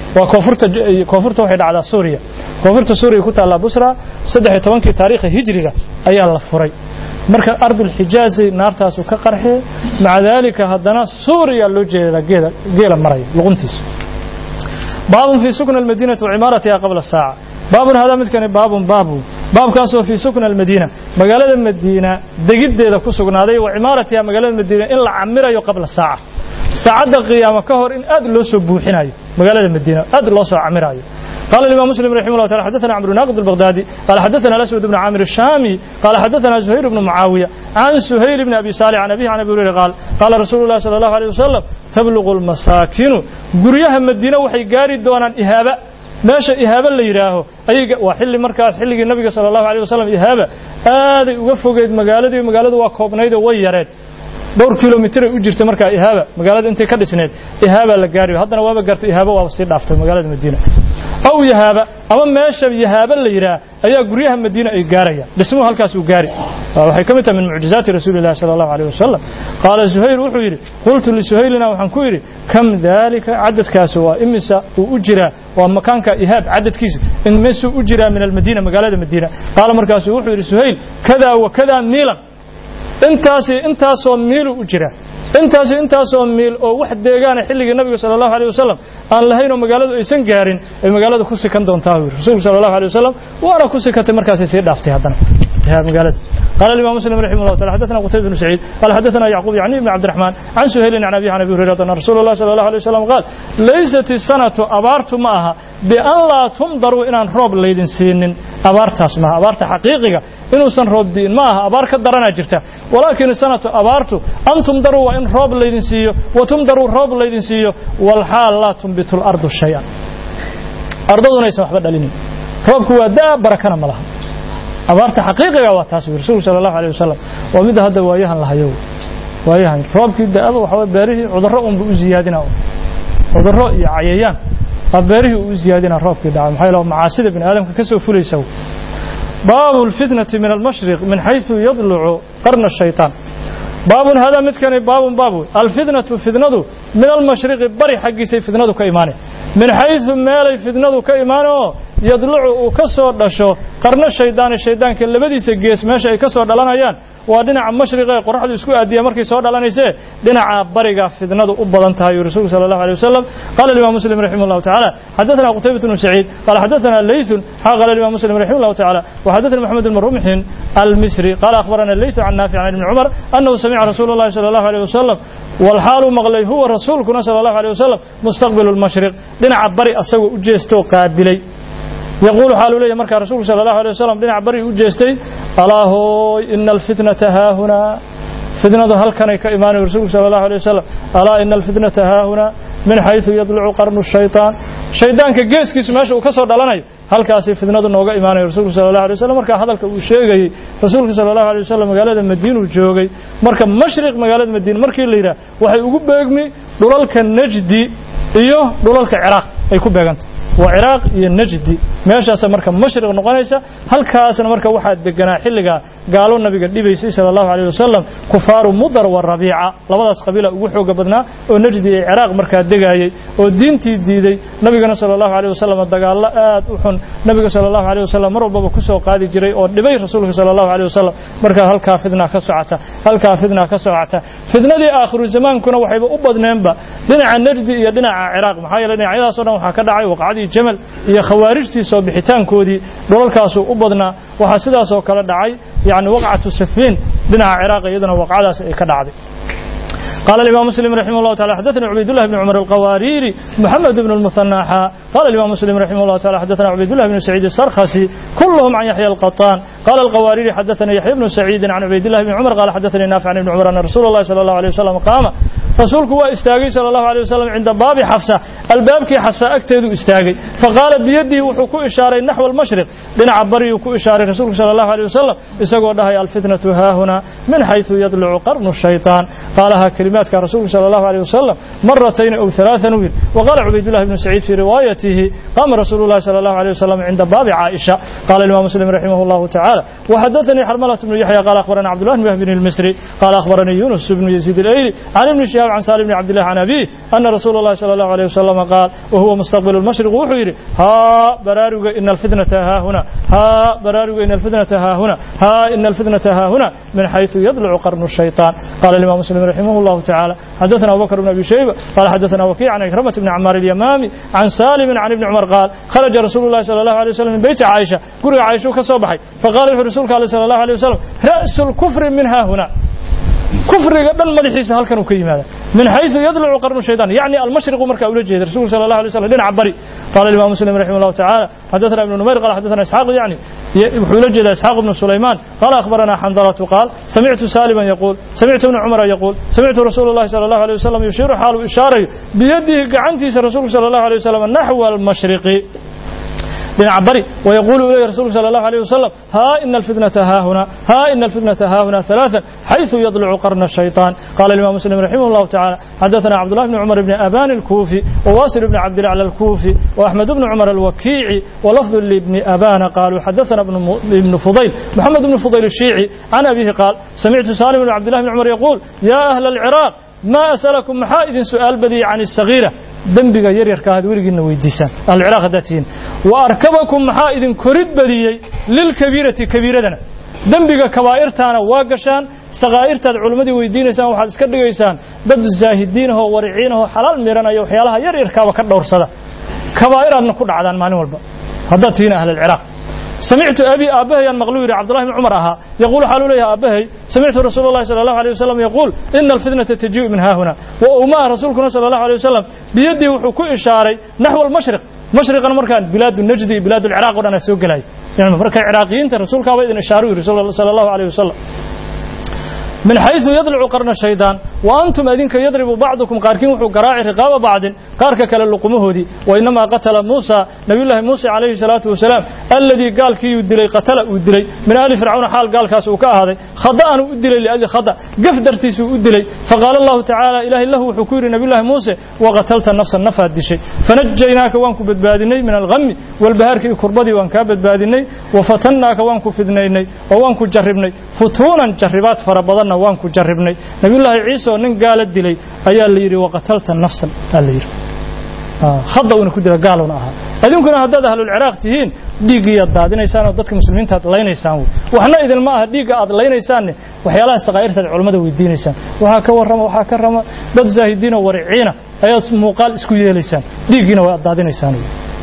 S1: وكفرت واحد على سوريا كفرت سوريا كنت على بصرة 13 تاريخ هجري أيها الفري مركز أرض الحجاز نارتاس وكقرحه مع ذلك هذا سوريا اللوجه قيل مرة لقنتيس باب في سكن المدينة وعمارتها قبل الساعة باب هذا مثل باب كاسو في سكن المدينة مقالة المدينة دقيد إذا كسكن هذه وعمارتها مقالة المدينة إلا عمرها قبل الساعة ساعة قيامة كهر إن أدل سبوحنا مقالة المدينة أدل عمرها قال الإمام مسلم رحمه الله تعالى حدثنا عمرو ناقد البغدادي قال حدثنا الأسود بن عامر الشامي قال حدثنا زهير بن معاوية عن سهيل بن أبي صالح عن أبيه عن أبي هريرة قال رسول الله صلى الله عليه وسلم تبلغ المساكن قريها المدينة وحي قاري دونا إهابة ماشى إهابة اللي يراه أي وحل مركز حل النبي صلى الله عليه وسلم إهابة هذه وفقت مقالة وكوبنيد ويرد دور كيلومتر وجرت مركز إهابة مقالة أنت كدسنيد إهابة لقاري هذا نواب قرت إهابة وصير دافت مقالة المدينة أو يهابة أما ماشى يهابة اللي يراه أي قريها المدينة أي قارية اسمه هالكاس وقاري وحكمت من معجزات رسول الله صلى الله عليه وسلم قال زهير وحيري قلت لسهيلنا وحنكويري كم ذلك عدد كاسوا إمسا وأجرى ومكان كإهاب عدد كيس إن مسوا أجرى من المدينة مقالة المدينة قال مركز وحيري سهيل كذا وكذا ميلا انتاسو ميل أجرى انتاسو ميل أو واحد ديقان حلق النبي صلى الله عليه وسلم أن لهينو مقالة إيسان قارين المقالة كوسي كان دون تاوير رسول صلى الله عليه وسلم وأنا كوسي كانت مركز يسير دافتي هذا مقالة قال الإمام مسلم رحمه الله تعالى حدثنا قتيبة بن سعيد قال حدثنا يعقوب يعني بن عبد الرحمن عن سهيل عن أبي هريرة أن رسول الله صلى الله عليه وسلم قال ليست السنة أبارت معها بأن لا تمضروا إن روب ليدن سين أبارت اسمها أبارت حقيقية إنه سن روب دين معها أبار كدرنا جرته ولكن السنة أبارت أن تمضروا وإن روب ليدن سيو وتمضروا روب ليدن سيو والحال لا تنبت الأرض شيئا أرضنا يسمح بدلني روب هو دا بركنا ملها أبارت حقيقة وتاسو رسول صلى الله عليه وسلم ومد هذا وياهن الله يوم وياهن روب كده أبو وحوي باره عذراء بزيادنا عذراء عيان باره وزيادنا روب كده محيله معاصد بن آدم كسو فليسو باب الفتنة من المشرق من حيث يضلع قرن الشيطان باب هذا متكن باب الفتنة فتنة من المشرق بري حقي سي فتنة كإيمانه من حيث مال فتنة كإيمانه يضلع وكسر دشو قرن الشيطان كلبدي سجيس ماشي كسر دلانيان ودنا مشرق قرحد اسكو اديه markay soo dhalanayse dhinaca bariga fidnadu u badan tahay rasuulka sallallahu alayhi wasallam qala al-imam muslim rahimahullah ta'ala hadathana qutaybah ibn sa'id qala hadathana layth qala al-imam muslim rahimahullah ta'ala wa hadathana muhammad al-marrumh al-misri qala akhbarana layth an nafi' an ibn umar annahu sami'a rasulullah sallallahu alayhi wasallam wal halu maghli huwa rasulkuna sallallahu alayhi wasallam mustaqbil al-mashriq dhinaca bari asagu u jeesto qaabilay يقول حال لي مركز رسول صلى الله عليه وسلم دين عبري وجستي الله إن الفتنة ها هنا فتنة هل كان كإيمان رسول صلى الله عليه وسلم ألا إن الفتنة ها هنا من حيث يطلع قرن الشيطان كجيس كيس ماشي وكسر دلنا هل كاسي فتنة نوجا إيمان رسول صلى الله عليه وسلم مركز هذا الشيء رسول صلى الله عليه وسلم مقالة المدينة وجوجي مركز مشرق مقالة المدينة مركز الليلة وحي يقول بيجمي دولك النجدي إيوه دولك العراق يكون بيجنت وعراق ينجدي meeshaas marka mashriq noqonaysa halkaasna marka waxa deganaa xilliga gaalo nabiga dhibaysay sallallahu alayhi wasallam kufaaru mudar wa rabiica labadaas qabiila ugu xoog badnaa oo najdi ee ciraaq marka degaayay oo diintii diiday nabigana sallallahu alayhi wasallam dagaal aad u xun nabiga sallallahu alayhi wasallam mar walba ku soo qaadi jiray oo dhibay rasuulka sallallahu alayhi wasallam marka halka fidna ka socota fidnadii aakhiru zamaankuna waxayba u badneenba dhinaca najdi iyo dhinaca ciraaq maxaa yeelay dhinacyadaas oo dhan waxa ka dhacay waqacadii jamal iyo khawaarijtii soo bixitaankoodii dhulalkaas u badnaa waxa sidaas oo kala dhacay yani waqcatu safiin dhinaca ciraaq iyadana waqcadaas ay ka dhacday قال الإمام مسلم رحمه الله تعالى حدثنا عبيد الله بن عمر القواريري محمد بن المثنى قال الإمام مسلم رحمه الله تعالى حدثنا عبيد الله بن سعيد السرخسي كلهم عن يحيى القطان قال القواريري حدثنا يحيى بن سعيد عن عبيد الله بن عمر قال حدثني نافع عن ابن عمر أن رسول الله صلى الله عليه وسلم قام رسولك هو استاغي صلى الله عليه وسلم عند باب حفصة الباب كي حفصة أكتد استاغي فقال بيده وحكو إشارة نحو المشرق لنا عبري وكو إشارة رسولك صلى الله عليه وسلم إساقوا لها الفتنة ها هنا من حيث يطلع قرن الشيطان قالها كلمات كرسولك صلى الله عليه وسلم مرتين أو ثلاثا وقال عبيد الله بن سعيد في روايته قام رسول الله صلى الله عليه وسلم عند باب عائشة قال الإمام مسلم رحمه الله تعالى وحدثني حرملة بن يحيى قال أخبرنا عبد الله بن وهب المصري قال أخبرني يونس بن يزيد الأيلي عن ابن شهاب عن سالم بن عبد الله عن أبيه أن رسول الله صلى الله عليه وسلم قال وهو مستقبل المشرق وحيري ها برارق إن الفتنة ها هنا ها برارق إن الفتنة ها هنا ها إن الفتنة ها هنا من حيث يضلع قرن الشيطان قال الإمام مسلم رحمه الله تعالى حدثنا أبو بكر بن أبي شيبة قال حدثنا وكيع عن إكرمة بن عمار اليمامي عن سالم عن ابن عمر قال خرج رسول الله صلى الله عليه وسلم من بيت عائشة قرأ عائشة كصباحي فقال الرسول صلى الله عليه وسلم رأس الكفر منها هنا كفر قبل مدحيس هل كانوا كيما من حيث يضلع قرن الشيطان يعني المشرق مركا أولجه الرسول صلى الله عليه وسلم لنا عبري قال الإمام مسلم رحمه الله تعالى حدثنا ابن نمير قال حدثنا إسحاق يعني يولجه إسحاق بن سليمان قال أخبرنا حنظلة قال سمعت سالما يقول سمعت ابن عمر يقول سمعت رسول الله صلى الله عليه وسلم يشير حاله إشارة بيده قعنتي رسول صلى الله عليه وسلم نحو المشرق بن عبري ويقول إليه رسول صلى الله عليه وسلم ها إن الفتنة ها هنا ها إن الفتنة ها هنا ثلاثا حيث يضلع قرن الشيطان قال الإمام مسلم رحمه الله تعالى حدثنا عبد الله بن عمر بن أبان الكوفي وواصل بن عبد الأعلى الكوفي وأحمد بن عمر الوكيعي ولفظ لابن أبان قالوا حدثنا ابن فضيل محمد بن فضيل الشيعي عن أبيه قال سمعت سالم بن عبد الله بن عمر يقول يا أهل العراق ما أسألكم محائد سؤال بدي عن الصغيرة دنبغا يرير كهاد وريقنا ويديسان العراق داتين وأركبكم محائد كرد بدي للكبيرة كبيرتنا دنبغا كبائرتانا واقشان صغائرتا العلماء ويدينيسان وحاد اسكا دغيسان dad zaahidiin oo wariciin oo xalaal miiranayo waxyaalaha yar yar ka dhowrsada kabaa'irana ku dhacdaan maalin walba hadda tiina ahli العراق سمعت أبي أبهي المغلوب عبد الله بن عمر يقول حالوا لي أبهي سمعت رسول الله صلى الله عليه وسلم يقول إن الفتنة تجيء من ها هنا وأما رسولكم صلى الله عليه وسلم بيده وحكو إشاري نحو المشرق مشرق المركان بلاد النجد بلاد العراق ودنا سوق لي يعني مركا العراقيين رسولك وإذن إشاروا رسول الله صلى الله عليه وسلم من حيث يضلع قرن الشيطان وأنتم أذنك يضرب بعضكم قاركين وحو قراع رقاب بعض قارك كلا لقمهودي وإنما قتل موسى نبي الله موسى عليه الصلاة والسلام الذي قال كي يدلي قتل ودلي من آل فرعون حال قال كاسوكا هذا خطأ ودلي لأجل خطأ قفدرتيس ودلي فقال الله تعالى إله الله وحكور نبي الله موسى وقتلت النفس النفى الدشي فنجيناك وانكو بدبادني من الغم والبهار كي كربدي وانكا بدبادني وفتناك وانكو فذنيني وانكو جربني فتونا جربات فربضنا وانكو جربني نبي الله عيسى nin gaala dilay ayaa la yiri waqtalta nafsan la yiri khada uu ku dira gaalona aha adinkuna hadda ahlul ciraaq tihiin dhiigiya daadinaysaan oo dadka muslimiinta aad leynaysaan waxna idin ma aha dhiiga aad leynaysaan waxyaalaha saqayrta culimada weydiinaysaan waxa ka warrama dad zaahidiin oo wariciina ayaa muuqaal isku yeelaysaan dhiigina waa daadinaysaan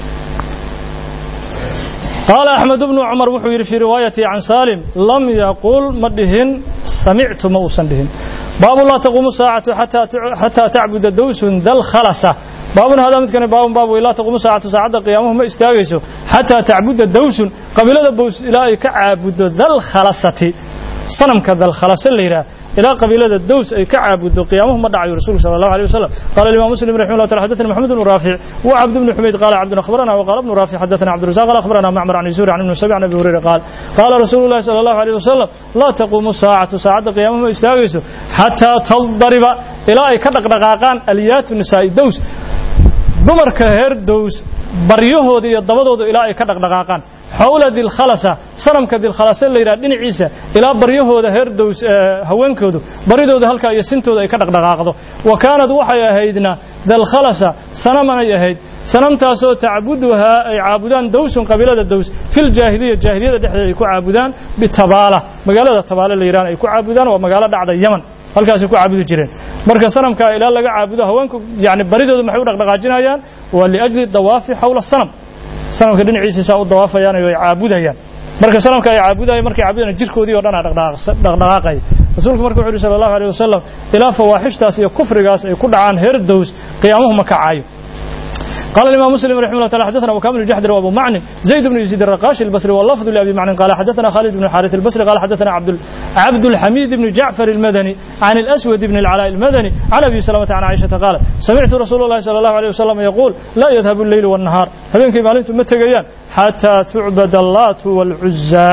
S1: قال أحمد بن عمر وحير في روايته عن سالم لم يقول مدهن سمعت موسندهن باب لا تقوم الساعة حتى تعبد دوس ذا الخلصة باب هذا مثل باب لا تقوم الساعة ساعة قيامه ما استاغيسو حتى تعبد دوس قبيلة بوس إلى كعبد ذا الخلصة صنم كذا الخلصة اللي إلى قبيلة الدوس أي كعبد قيامه ما دعا رسول صلى الله عليه وسلم قال الإمام مسلم رحمه الله تعالى حدثنا محمد بن رافع وعبد بن حميد قال عبد أخبرنا وقال ابن رافع حدثنا عبد الرزاق قال أخبرنا معمر عن يزور عن ابن سبع عن أبي هريرة قال رسول الله صلى الله عليه وسلم لا تقوم الساعة ساعة قيامه ما يستاغيسو حتى تضرب إلى أي كدقدقاقان اليات النساء الدوس دمر كهر دوس بريهود يضبطود إلى أي كدقدقاقان حول ذي الخلصة صنمك ذي الخلصة اللي يرادين عيسى إلى بريهود هردوس هوانكودو بريدود هلكا يسنتود أي كدقدقاقدو وكانت وحي هيدنا ذي الخلصة صنمنا يهيد صنم تاسو تعبدها أي عابدان دوس قبيلة الدوس في الجاهلية دحدة يكون عابدان بالتبالة مقالة التبالة اللي يران يكون عابدان ومقالة دعد اليمن halkaas ku caabudu jireen marka sanamka ilaa laga caabudo haweenku yaani baridooda maxay u dhaqdhaqaajinayaan waa li ajli dawaafi hawla sanam sanamka dhinaciisa u dawaafayaan ay caabudayaan marka sanamka ay caabudayaan markay caabudayaan jirkoodii oo dhan dhaqdhaqaaqay rasuulku markuu wuxuu sallallahu alayhi wasallam ila fawaaxishtaas iyo kufrigaas ay ku dhacaan heer dows qiyaamuhu ma kacayo. قال الإمام مسلم رحمه الله تعالى حدثنا وكامل الجحدر وأبو معن زيد بن يزيد الرقاشي البصري واللفظ لأبي معن قال حدثنا خالد بن الحارث البصري قال حدثنا عبد الحميد بن جعفر المدني عن الأسود بن العلاء المدني عن أبي سلمة عن عائشة قالت سمعت رسول الله صلى الله عليه وسلم يقول لا يذهب الليل والنهار هذين كيف علمتم متى حتى تعبد اللات والعزى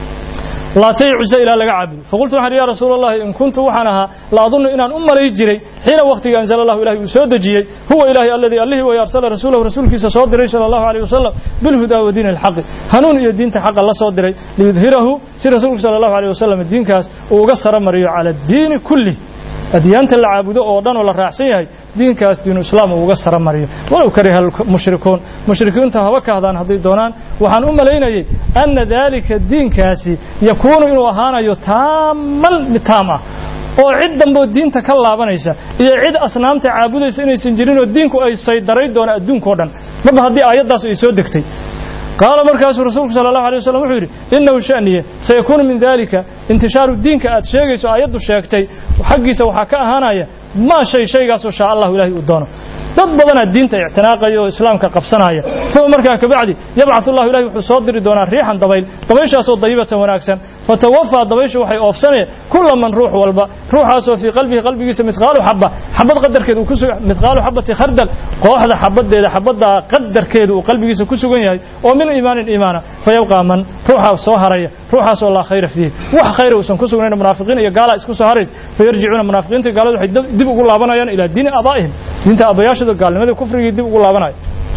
S1: لا تيعز إلى لقعب فقلت يا رسول الله إن كنت وحنها لا أظن إن أم لي جري حين وقت أنزل الله إلهي وسودجي هو إلهي الذي الله ويرسل رسوله ورسولك صادري صلى الله عليه وسلم بالهدى ودين الحق هنون الدين تحق الله صادري ليظهره سير رسولك صلى الله عليه وسلم الدين كاس وقصر مريو على الدين كله أديانة العابدة أوضان ولا رأسيه دين كاس دين الإسلام وقصر مريو ولو كره المشركون تهوك هذا هذي دونان وحن لينا أن ذلك الدين كاسي يكون إنه أهانا يتامل متامة oo cid dambe diinta ka laabanaysa iyo cid asnaamta caabudaysa inay san jirin oo diinku ay saydaray doona adduunka oo dhan marba hadii aayadaas ay soo degtay qaala markaas rasuulku sallallahu alayhi wasallam wuxuu yiri innahu shaniya sayakunu min dalika intisharu diinka aad sheegayso aayadu sheegtay xaqiisa waxa ka ahaanaya ma shaygaas oo shaa Allah ilaahi u doono dad badan diinta ictinaaqayo islaamka qabsanaya ثم markaa ka bacdi yab'athu Allah ilaahi wuxuu soo diri doonaa riixan dabayshaas oo dayibatan wanaagsan fatawaffa dabayshu waxay oofsanay kullu man ruux walba ruuxaas oo fi qalbigiisa mithqaalu habad qadarkeedu ku sugan mithqaalu habati khardal qooxda habadeeda habada qadarkeedu uu qalbigiisa ku sugan yahay oo min iimaana fayabqa man ruuxa soo haraya ruuxaas oo la khayr fihi wax khayr uusan ku sugnayn munaafiqiin iyo gaala isku soo harays fayarji'una munaafiqiinta gaaladu waxay dib ugu laabanayaan ila diin abaa'ihim diinta abayaashada gaalnimada kufriga dib ugu laabanay.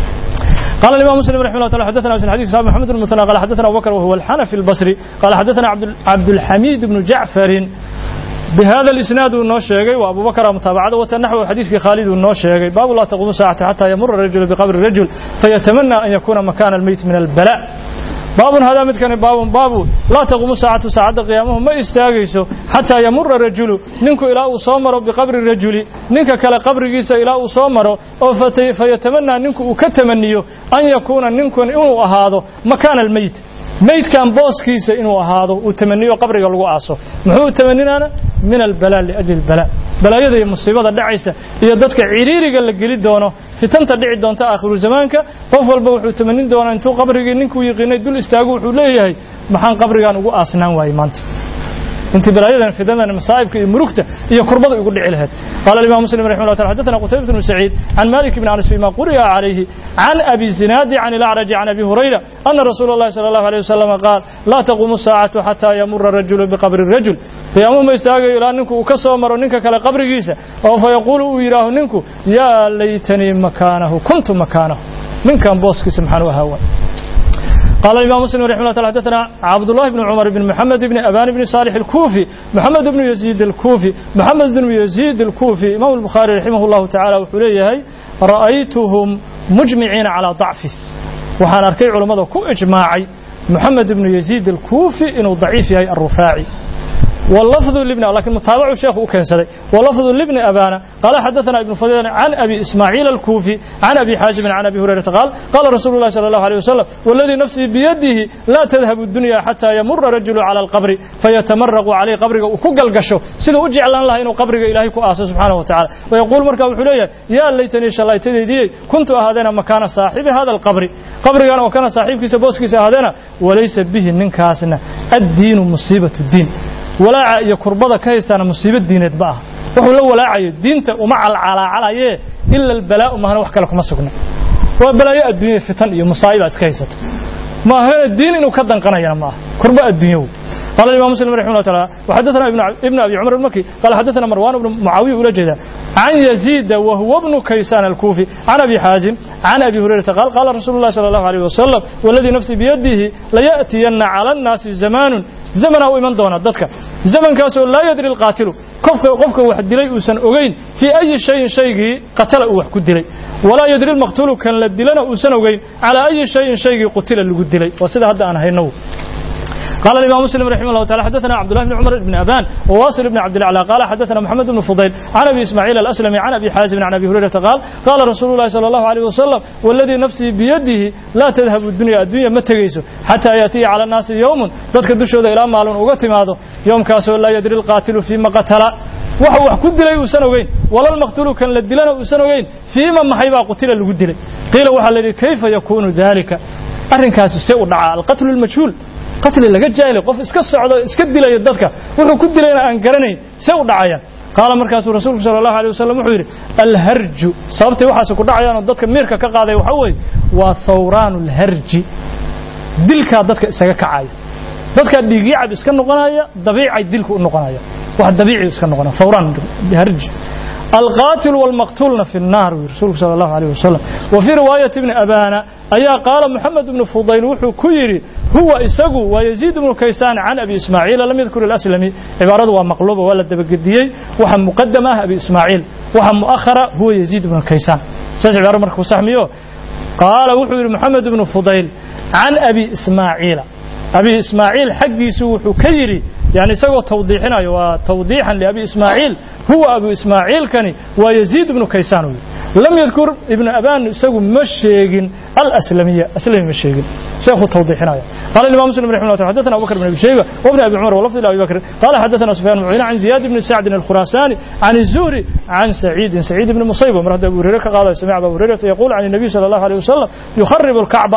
S1: قال الإمام مسلم رحمه الله تعالى حدثنا في الحديث صاحب محمد المثنى قال حدثنا أبو بكر وهو الحنفي البصري قال حدثنا عبد الحميد بن جعفر بهذا الإسناد النوشيغي وأبو بكر متابعة وتنحو حديث خالد النوشيغي باب لا تقوم ساعة حتى يمر الرجل بقبر الرجل فيتمنى أن يكون مكان الميت من البلاء باب هذا متكن باب لا تقوم ساعة قيامه ما يستاغيسو حتى يمر الرجل نينكو الى وصمر بقبر الرجل نينكا كلا قبرغيسا الى وصمر او فيتمنى نينكو كتمنيو ان يكون نينكو انو اهادو مكان الميت ميت كان بوسكيسا انو اهادو وتمنيو قبرغا لغو اسو محو تمنينا من البلاء لاجل البلاء بلايده iyo musiibada dhacaysa iyo dadka ciriiriga la gali doono fitanta dhici doonta aakhiru zamaanka qof walba wuxuu tamanin doonaa intuu qabriga ninku yaqiinay dul istaago wuxuu leeyahay maxaan qabrigan ugu aasnaan waayay maanta inta balaayadan fidadan masaa'ibka iyo murugta iyo kurbada ugu dhici lahayd qala al-imam muslim rahimahullah ta'ala hadathana qutaybah ibn sa'id an malik ibn anas bima quriya alayhi an abi zinad an al-a'raj an abi hurayra anna rasulullah sallallahu alayhi wasallam qala la taqumu as-sa'atu hatta yamurra ar-rajulu bi qabri ar-rajul qiyaamo ma istaagayo ilaa ninku uu ka soo maro ninka kale qabrigiisa oo fa yaqulu uu yiraaho ninku ya laytani makanahu kuntu makanahu ninkan booskiisa maxaan u ahaa. قال الإمام مسلم رحمه الله تعالى حدثنا عبد الله بن عمر بن محمد بن أبان بن صالح الكوفي محمد بن يزيد الكوفي إمام البخاري رحمه الله تعالى وحليه رأيتهم مجمعين على ضعفه وحان أركي علماء كو إجماعي محمد بن يزيد الكوفي إنه ضعيف هي الرفاعي واللفظ لابن لكن متابع الشيخ وكنسلي واللفظ لابن أبانا قال حدثنا ابن فضيل عن أبي إسماعيل الكوفي عن أبي حازم عن أبي هريرة قال رسول الله صلى الله عليه وسلم والذي نفسي بيده لا تذهب الدنيا حتى يمر رجل على القبر فيتمرغ عليه قبره وكقل قشو سيده أجعل الله إنه قبره إلهي كأسه سبحانه وتعالى ويقول مركب حليا يا ليتني شليتني دي كنت أهدنا مكان صاحب هذا القبر قبري أنا وكان صاحب كيس بوس كيس أهدنا وليس به ننكاسنا الدين مصيبة الدين walaaca iyo kurbada ka haystana musiibad diineed baa wuxuu la walaacayo diinta uma calaacalayee illa albalaa ma wax kale kuma sugna waa balaayo adduunyo fitan iyo musaa'iba iska haysato ma aha diin inuu ka danqanayna ma kurba adduunyo. قال الإمام مسلم رحمه الله تعالى وحدثنا ابن أبي عمر المكي قال حدثنا مروان بن معاوية ولجدا عن يزيد وهو ابن كيسان الكوفي عن أبي حازم عن أبي هريرة قال رسول الله صلى الله عليه وسلم والذي نفسي بيده ليأتين على الناس زمن أو إيمان دونا ضدك زمن كاسو لا يدري القاتل قفك واحد دلي وسن أوجين في أي شيء قتل واحد دلي ولا يدري المقتول كان لدلنا وسن أوجين على أي شيء قتل اللي قتلي وسيد هذا أنا هينو. قال الإمام مسلم رحمه الله تعالى حدثنا عبد الله بن عمر بن أبان وواصل بن عبد الأعلى قال حدثنا محمد بن فضيل عن أبي إسماعيل الأسلمي عن أبي حازم عن أبي هريرة قال رسول الله صلى الله عليه وسلم والذي نفسي بيده لا تذهب الدنيا ما تجيسه حتى يأتي على الناس يوم ذكر دشود إلى مال وقتم هذا يوم كاسو لا يدري القاتل فيما قتل وحو كد لي وسنوين ولا المقتول كان لدلنا وسنوين فيما محيبا قتل لغدل قيل وحل كيف يكون ذلك أرنكاس سيء دعاء القتل المجهول قتل laga jaayay qof iska socdo iska dilay dadka wuxuu ku dilayna aan garanay see u dhacayaan qaala markaas rasuulku sallallahu alayhi wasallam wuxuu yiri al harju sababtay waxa ku dhacayaan dadka miirka ka qaaday waxa weey waa thawraanul harji dilka dadka isaga kacay dadka dhiigicab iska noqonaya dabiicay dilku u noqonaya wax dabiici iska noqonaya thawraan harji القاتل والمقتول في النار رسول صلى الله عليه وسلم وفي رواية ابن أبانا أيا قال محمد بن فضيل وحو كيري هو إساقو ويزيد بن كيسان عن أبي إسماعيل لم يذكر الأسلمي عبارة ومقلوبة ولا دبقديي وحم مقدمة أبي إسماعيل وحم مؤخرة هو يزيد بن كيسان سيجع عبارة مركو سحميو قال وحو محمد بن فضيل عن أبي إسماعيل حقي سوحو كيري يعني سوى توضيحنا وتوضيحا لأبي إسماعيل هو أبو إسماعيل كان ويزيد بن كيسان لم يذكر ابن أبان سوى مشيقين الأسلمية أسلمي مشيقين شيخ توضيحنا قال الإمام مسلم رحمه الله حدثنا أبو بكر بن أبي شيبة وابن أبي عمر ولفظ أبي بكر قال حدثنا سفيان بن عيينة عن زياد بن سعد الخراساني عن الزهري عن سعيد بن مصيبة مرد أبو هريرة قال سمع أبو هريرة يقول عن النبي صلى الله عليه وسلم يخرب الكعبة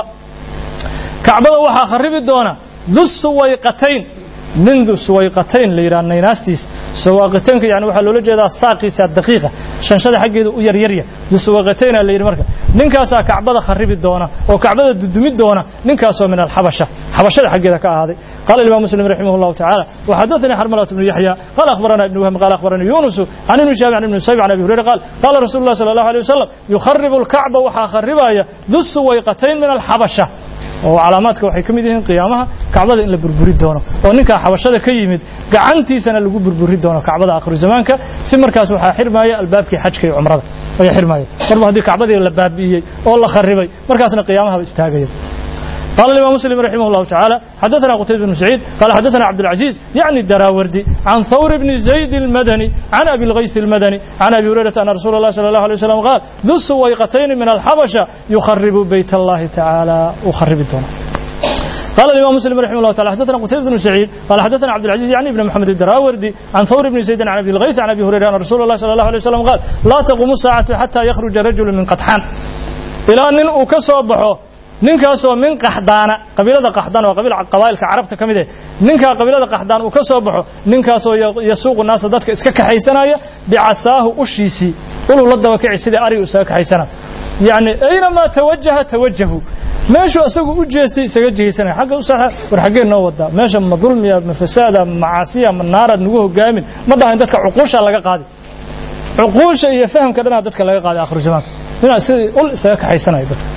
S1: وحا خرب الدونة ذو السويقتين منذ سويقتين ليران نيناستيس سواقتين يعني waxa loo jeedaa saaqisa daqiiqa shanshada xageedu u yaryarya sawaqateen la yiri marka ninkaas kacbada kharibi doona oo kacbada dudumi doona ninkaas oo min xabashada xageeda ka ahaaday قال الإمام مسلم رحمه الله تعالى وحدثني حرملة بن يحيى قال أخبرنا ابن وهب قال أخبرني يونس عن ابن شهاب عن ابن سيب عن أبي هريرة قال رسول الله صلى الله عليه وسلم يخرب الكعبة وحخربها ذو السويقتين من الحبشة oo calaamaadka waxay kamid yihiin qiyaamaha kacbada in la burburi doono oo ninka xabashada ka yimid gacantiisana lagu burburi doono kacbada aakhir zamaanka si markaas waxa xirmaaya albaabkii xajka iyo umrada ay xirmaaya marba hadii kacbadii la baabiyay oo la kharibay markaasna qiyaamaha istaagay قال الإمام مسلم رحمه الله تعالى حدثنا قتيبة بن سعيد قال حدثنا عبد العزيز يعني الدراوردي عن ثور بن زيد المدني عن أبي الغيث المدني عن أبي هريرة أن رسول الله صلى الله عليه وسلم قال ذو السويقتين من الحبشة يخرب بيت الله تعالى وخرب الدنيا قال الإمام مسلم رحمه الله تعالى حدثنا قتيبة بن سعيد قال حدثنا عبد العزيز يعني ابن محمد الدراوردي عن ثور بن زيد عن أبي الغيث عن أبي هريرة أن رسول الله صلى الله عليه وسلم قال لا تقوم الساعة حتى يخرج رجل من قطحان إلى أن أكسبحه ninkaasoo min qaxdaana qabiilada qaxdaan waa qabaa'ilka carabta kamid ah ninka qabiilada qaxdaan uu ka soo baxo ninkaasoo yasuuq naas dadka iska kaxaysanaya bicasaahu ushiisi ulu la daba kici sida ari uu iska kaxaysana yani ayna ma tawajjahu meeshu asagu u jeestay isaga jeesanay xagga u saxa war xageen noo wada meesha ma dulmiya ma fasaada ma caasiya ma naarad nagu hogaamin ma dhahan dadka uquusha laga qaadi uquusha iyo fahamka dhana dadka laga qaadi aakhir zamaanka ina sidii ul isaga kaxaysanay dadka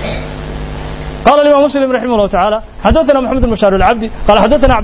S1: قال الإمام مسلم رحمه الله تعالى حدثنا محمد بن بشار العبدي قال حدثنا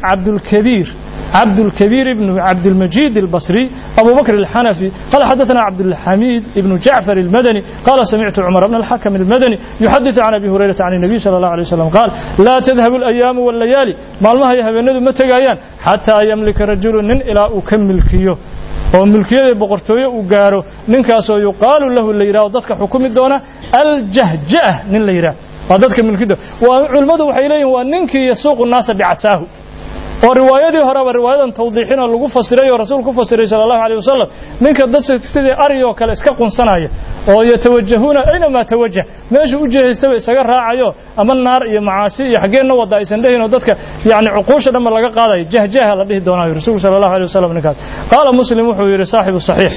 S1: عبد الكبير بن عبد المجيد البصري أبو بكر الحنفي قال حدثنا عبد الحميد بن جعفر المدني قال سمعت عمر بن الحكم المدني يحدث عن أبي هريرة عن النبي صلى الله عليه وسلم قال لا تذهب الأيام والليالي مالمها يهبنdu ma tagayaan حتى يملك رجل nin ilaa uu ka milkiyo oo milkiyada boqortooyo uu gaaro ninkaas oo yuqaalu lahu la yiraahdo dadka xukumi doona al-jahjah nin la yiraahdo dadka milkida waa culimadu waxay leeyihiin waa ninkii yasuuqu naasa bicasaahu oo riwaayadii hore ba riwaayadan tawdiixin oo lagu fasiray oo rasuulku ku fasiray sallallahu alayhi wasallam ninka dadka sidii ariyo kale iska qunsanaya oo yatawajjahuna ayna ma tawajjah meesha u jeestay isaga raacayo ama naar iyo macaasi iyo xageena wada aysan dhahin oo dadka yaani uquusha dhama laga qaaday jahjaha la dhihi doonaa rasuulku sallallahu alayhi wasallam ninkaas qaala muslim wuxuu yiri saaxibu sahih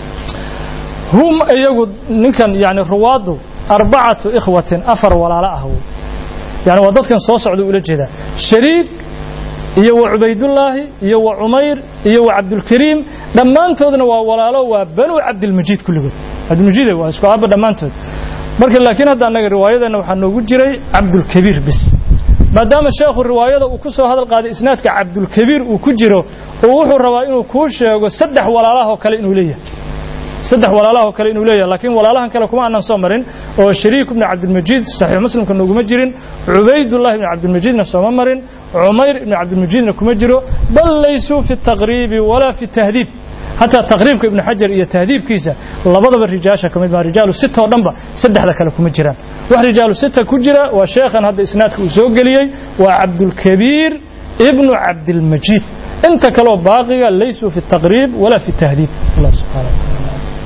S1: hum ayagu ninkan yaani ruwaadu أربعة إخوة أفر ولا لا هو يعني وضد كان صوص عدو إلى جدا شريك يو عبيد الله يو عمير يو عبد الكريم لما أنتظرنا ولا لا وبنو عبد المجيد كله عبد المجيد هو اسمه أبدا ما أنتظر لكن هذا أنا الرواية أنه حنوجد جري عبد الكبير بس ما دام الشيخ الرواية وكسر هذا القاضي إسناد كعبد الكبير وكجره ووحوا الرواية وكوش وسدح ولا لا هو كلين وليه saddex walaalaha kale inuu leeyahay laakiin walaalahan kale kuma aanan soo marin oo Shariik ibn Abd al-Majid sahih muslimka nuguma jirin Ubaydullah ibn Abd al-Majidna soo marin Umayr ibn Abd al-Majidna kuma jiro bal laysu fi at-taqrib wala fi at-tahdhib hatta taqribka ibn Hajar iyo tahdhibkiisa labadaba rijaasha kamid ma rijaalu sita oo dhanba saddexda kale kuma jiraan wax rijaalu sita ku jira waa sheekhan hadda isnaadka uu soo galiyay waa Abdul Kabir ibn Abd al-Majid inta kale baaqiga laysu fi at-taqrib wala fi at-tahdhib Allah subhanahu wa ta'ala